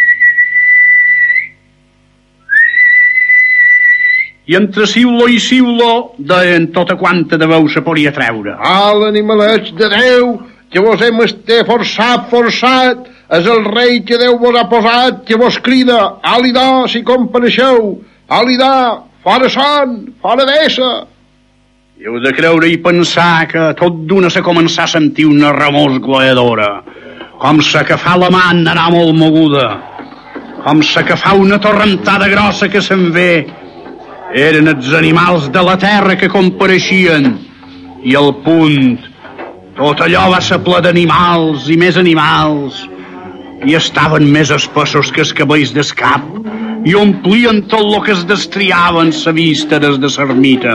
I entre siulo i siulo deien tota quanta de veu se podia treure. Ah, l'animalets de Déu, que vos hem esté forçat, forçat, és el rei que Déu vos ha posat, que vos crida, alidà, si compareixeu, alidà, fora son, fora d'essa. I heu de creure i pensar que tot d'una se començar a sentir una remors gloedora, com se que fa la mà anar molt moguda, com se que fa una torrentada grossa que se'n ve. Eren els animals de la terra que compareixien i al punt tot allò va ser ple d'animals i més animals i estaven més espessos que els cabells del cap i omplien tot el que es destriaven sa vista des de l'ermita.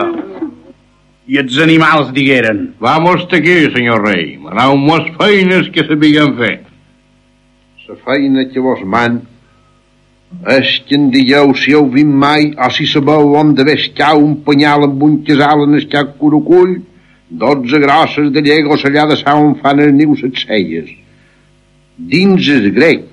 I els animals digueren: Vamos aquí, senyor rei, manau mos feines que sabíem fer. La feina que vos man és que en digueu si heu vist mai o si sabeu on d'haver estat un penyal amb un casal en el cap curucull, dotze grosses de llegos allà de sa on fan els nius set celles. Dins el grec.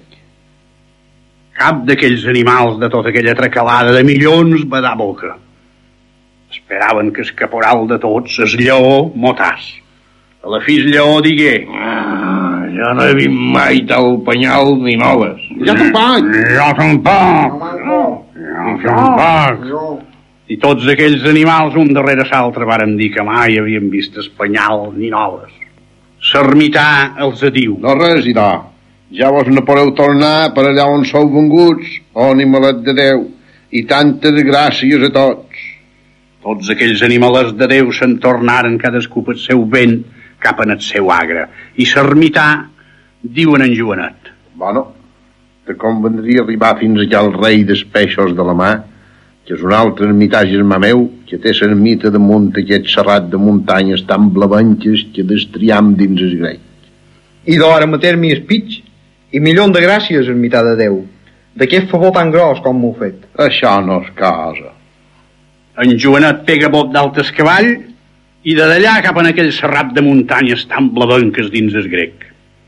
Cap d'aquells animals de tota aquella tracalada de milions va dar boca. Esperaven que el caporal de tots, el lleó, motàs. A la fi el lleó digué: ah, jo no he vist mai tal penyal ni noves. Jo tampoc. Jo tampoc. Jo tampoc. I tots aquells animals, un darrere l'altre, varen dir que mai havien vist el penyal ni noves. L'ermità els diu: no res, idò. Ja vos no podeu tornar per allà on sou venguts, oh animalet de Déu, i tantes gràcies a tots. Tots aquells animalets de Déu se'n tornaren cadascú pel seu vent cap en el seu agre. I l'ermità diuen en Joanet: bueno, te convendria arribar fins allà al rei dels peixos de la mà, que és un altre ermità germà meu, que té l'ermita damunt aquest serrat de muntanyes tan blavenques que destriam dins el grec. I d'hora meter-m'hi espig, i milion de gràcies, ermità de Déu. d'aquest favor tan gros com m'ho fet. Això no és cosa. En Joanet pega bot d'altes cavall i de d'allà cap en aquell serrat de muntanyes tan blavenques dins el grec.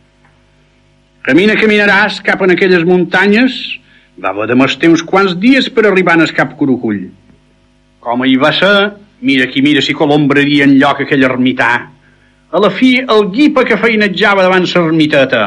Camina, caminaràs cap en aquelles muntanyes, va haver de mestir uns quants dies per arribar al cap Curucull. Com hi va ser, mira qui mira si colombraria en lloc aquell ermità. A la fi, el guipa que feinetjava davant l'ermiteta,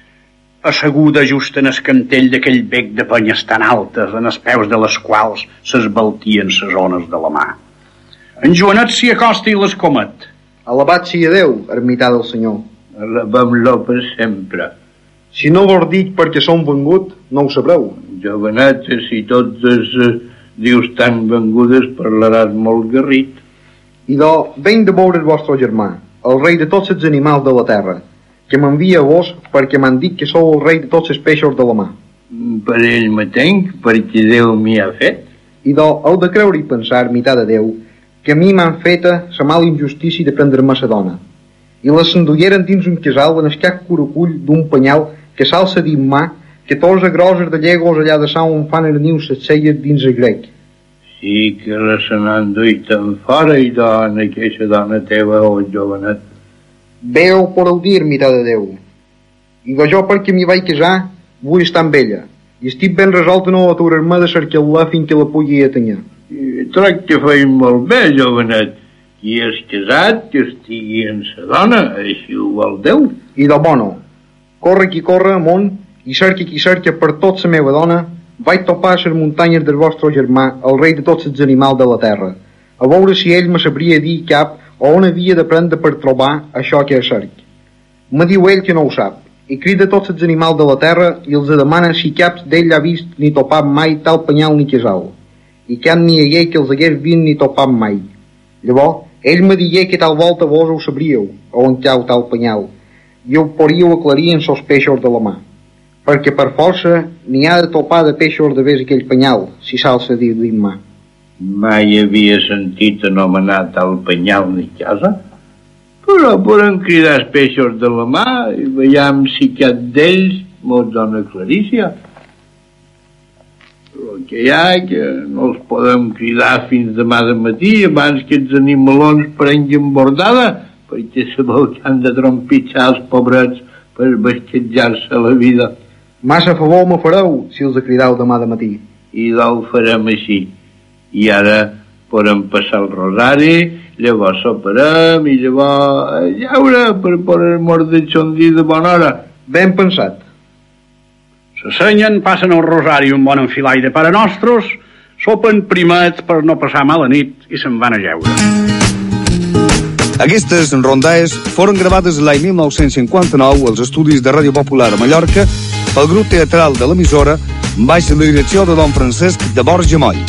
asseguda just en el cantell d'aquell bec de penyes tan altes, en els peus de les quals s'esbaltien les ones de la mà. En Joanet s'hi acosta i l'escomet. Alabat sia Déu, ermità del Senyor. Alabem-lo per sempre. Si no vos dic perquè som vengut, no ho sabreu. Jovenet, si totes eh, dius tan vengudes, parlaràs molt garrit. I do, venc de veure el vostre germà, el rei de tots els animals de la terra, que m'envia a vos perquè m'han dit que sou el rei de tots els peixos de la mà. Per ell m'atenc, perquè Déu m'hi ha fet. I do, heu de creure i pensar, mità de Déu, que a mi m'han feta la mala injustícia de prendre-me sa dona. I la s'enduieren dins un casal en el cap Curucull d'un penyal que s'alça dins mà, que torsa grosses de llegos allà de sau on fan el niu ses celles dins el grec. Sí que la se n'han duit en fora i dona, aquesta dona teva o el jovenet. Bé ho podeu dir, mità de Déu. I jo perquè m'hi vaig casar, vull estar amb ella, i estic ben resolt a no aturar-me de cercar-la fins que la pugui atanyar. Troc que feim molt bé, jovenet. Qui és casat, que estigui en sa dona, així ho vol Déu. I de bono, corre qui corre amunt, i cerca qui cerca per tot la meva dona, vaig topar a les muntanyes del vostre germà, el rei de tots els animals de la terra, a veure si ell me sabria dir cap o on havia de prendre per trobar això que cerc. Me diu ell que no ho sap, i crida tots els animals de la terra i els demana si cap d'ell ha vist ni topat mai tal penyal ni casal, i cap ni hagué que els hagués vist ni topat mai. Llavors, ell me digué que tal volta vos ho sabríeu, on cau tal penyal, i ho podríeu aclarir en sos peixos de la mà, perquè per força n'hi ha de topar de peixos de ves aquell penyal, si s'alça dir dins mà. Mai havia sentit anomenar tal penyal ni casa, però podem cridar els peixos de la mà i veiem si cap d'ells mos dona clarícia. El que hi ha que no els podem cridar fins demà de matí abans que els animalons prenguin bordada, perquè sabeu que han de trompitjar els pobrets per basquetjar-se la vida. Massa favor me fareu si els cridau demà de matí. I ho farem així. I ara podem passar el rosari, llavors soparem i llavors a llaure per poder-nos deixondir de bona hora. Ben pensat. S'assenyen, passen el rosari un bon enfilall de Pare Nostros, sopen primet per no passar mala nit i se'n van a jeure. Aquestes rondalles foren gravades l'any mil nou-cents cinquanta-nou als estudis de Ràdio Popular a Mallorca pel grup teatral de l'emissora baix la direcció de don Francesc de Borja Moll.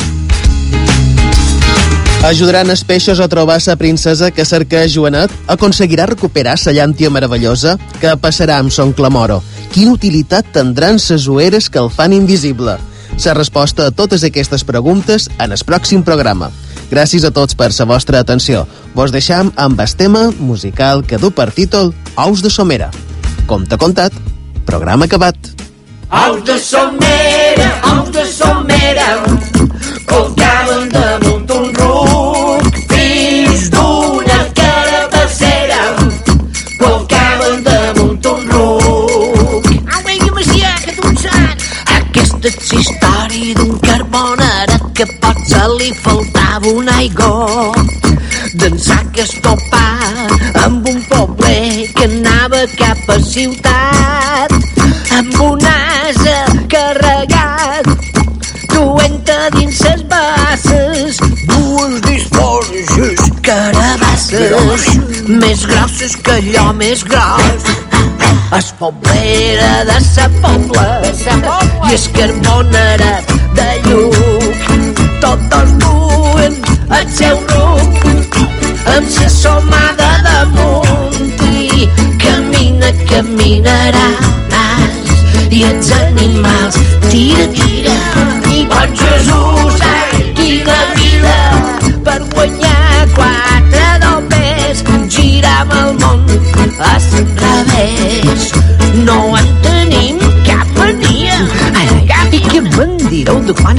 Ajudaran els peixos a trobar la princesa que cerca Joanet? Aconseguirà recuperar la llàntia meravellosa? Què passarà amb son Clamoro? Quina utilitat tindran les ueres que el fan invisible? La resposta a totes aquestes preguntes en el pròxim programa. Gràcies a tots per la vostra atenció. Vos deixam amb el tema musical que du per títol Ous de Somera. Compte contat, programa acabat. Ous de Somera, ous de Somera, colgaven damunt un ruc, fills d'una carabassera, colgaven damunt un ruc. Au, vinga, Macià, que tu en saps. Aquesta és la història d'un carboneret que potser li faltava un aigó, d'ençà que es topà amb un poble que anava cap a ciutat, amb un ase carregat, duent-te dins ses basses dues disforges carabasses més grosses que allò més gros. Es poblera de sa pobla i es carboneret de Lluc, tots duen el seu ruc amb sa somada damunt i camina, caminaràs i els animals tira, tira i bon Jesús, ai, quina vida per guanyar quatre dobles giram el món a l'enrevés, no en tenim cap mania. I que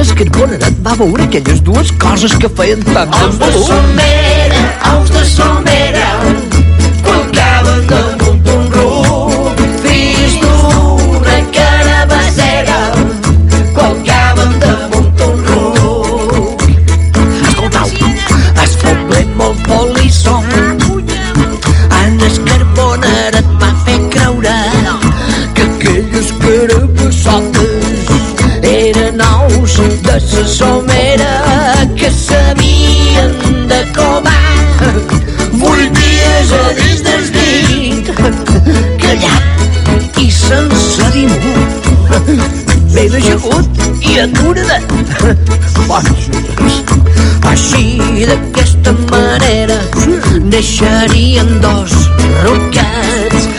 en el Carbonaret va veure aquelles dues coses que feien tant Ous de somera, ous de somera, colgaven damunt un ruc, fills d'una carabassera, colgaven damunt un ruc. Escoltau, es poble molt polissó, en el Carbonaret va fer creure que aquelles carabassotes eren ous de sa somera que s'havien de covar vuit dies a dins del llit, callat i sense dir mu, ben ajagut i aturadet. Així, d'aquesta manera, naixerien dos ruquets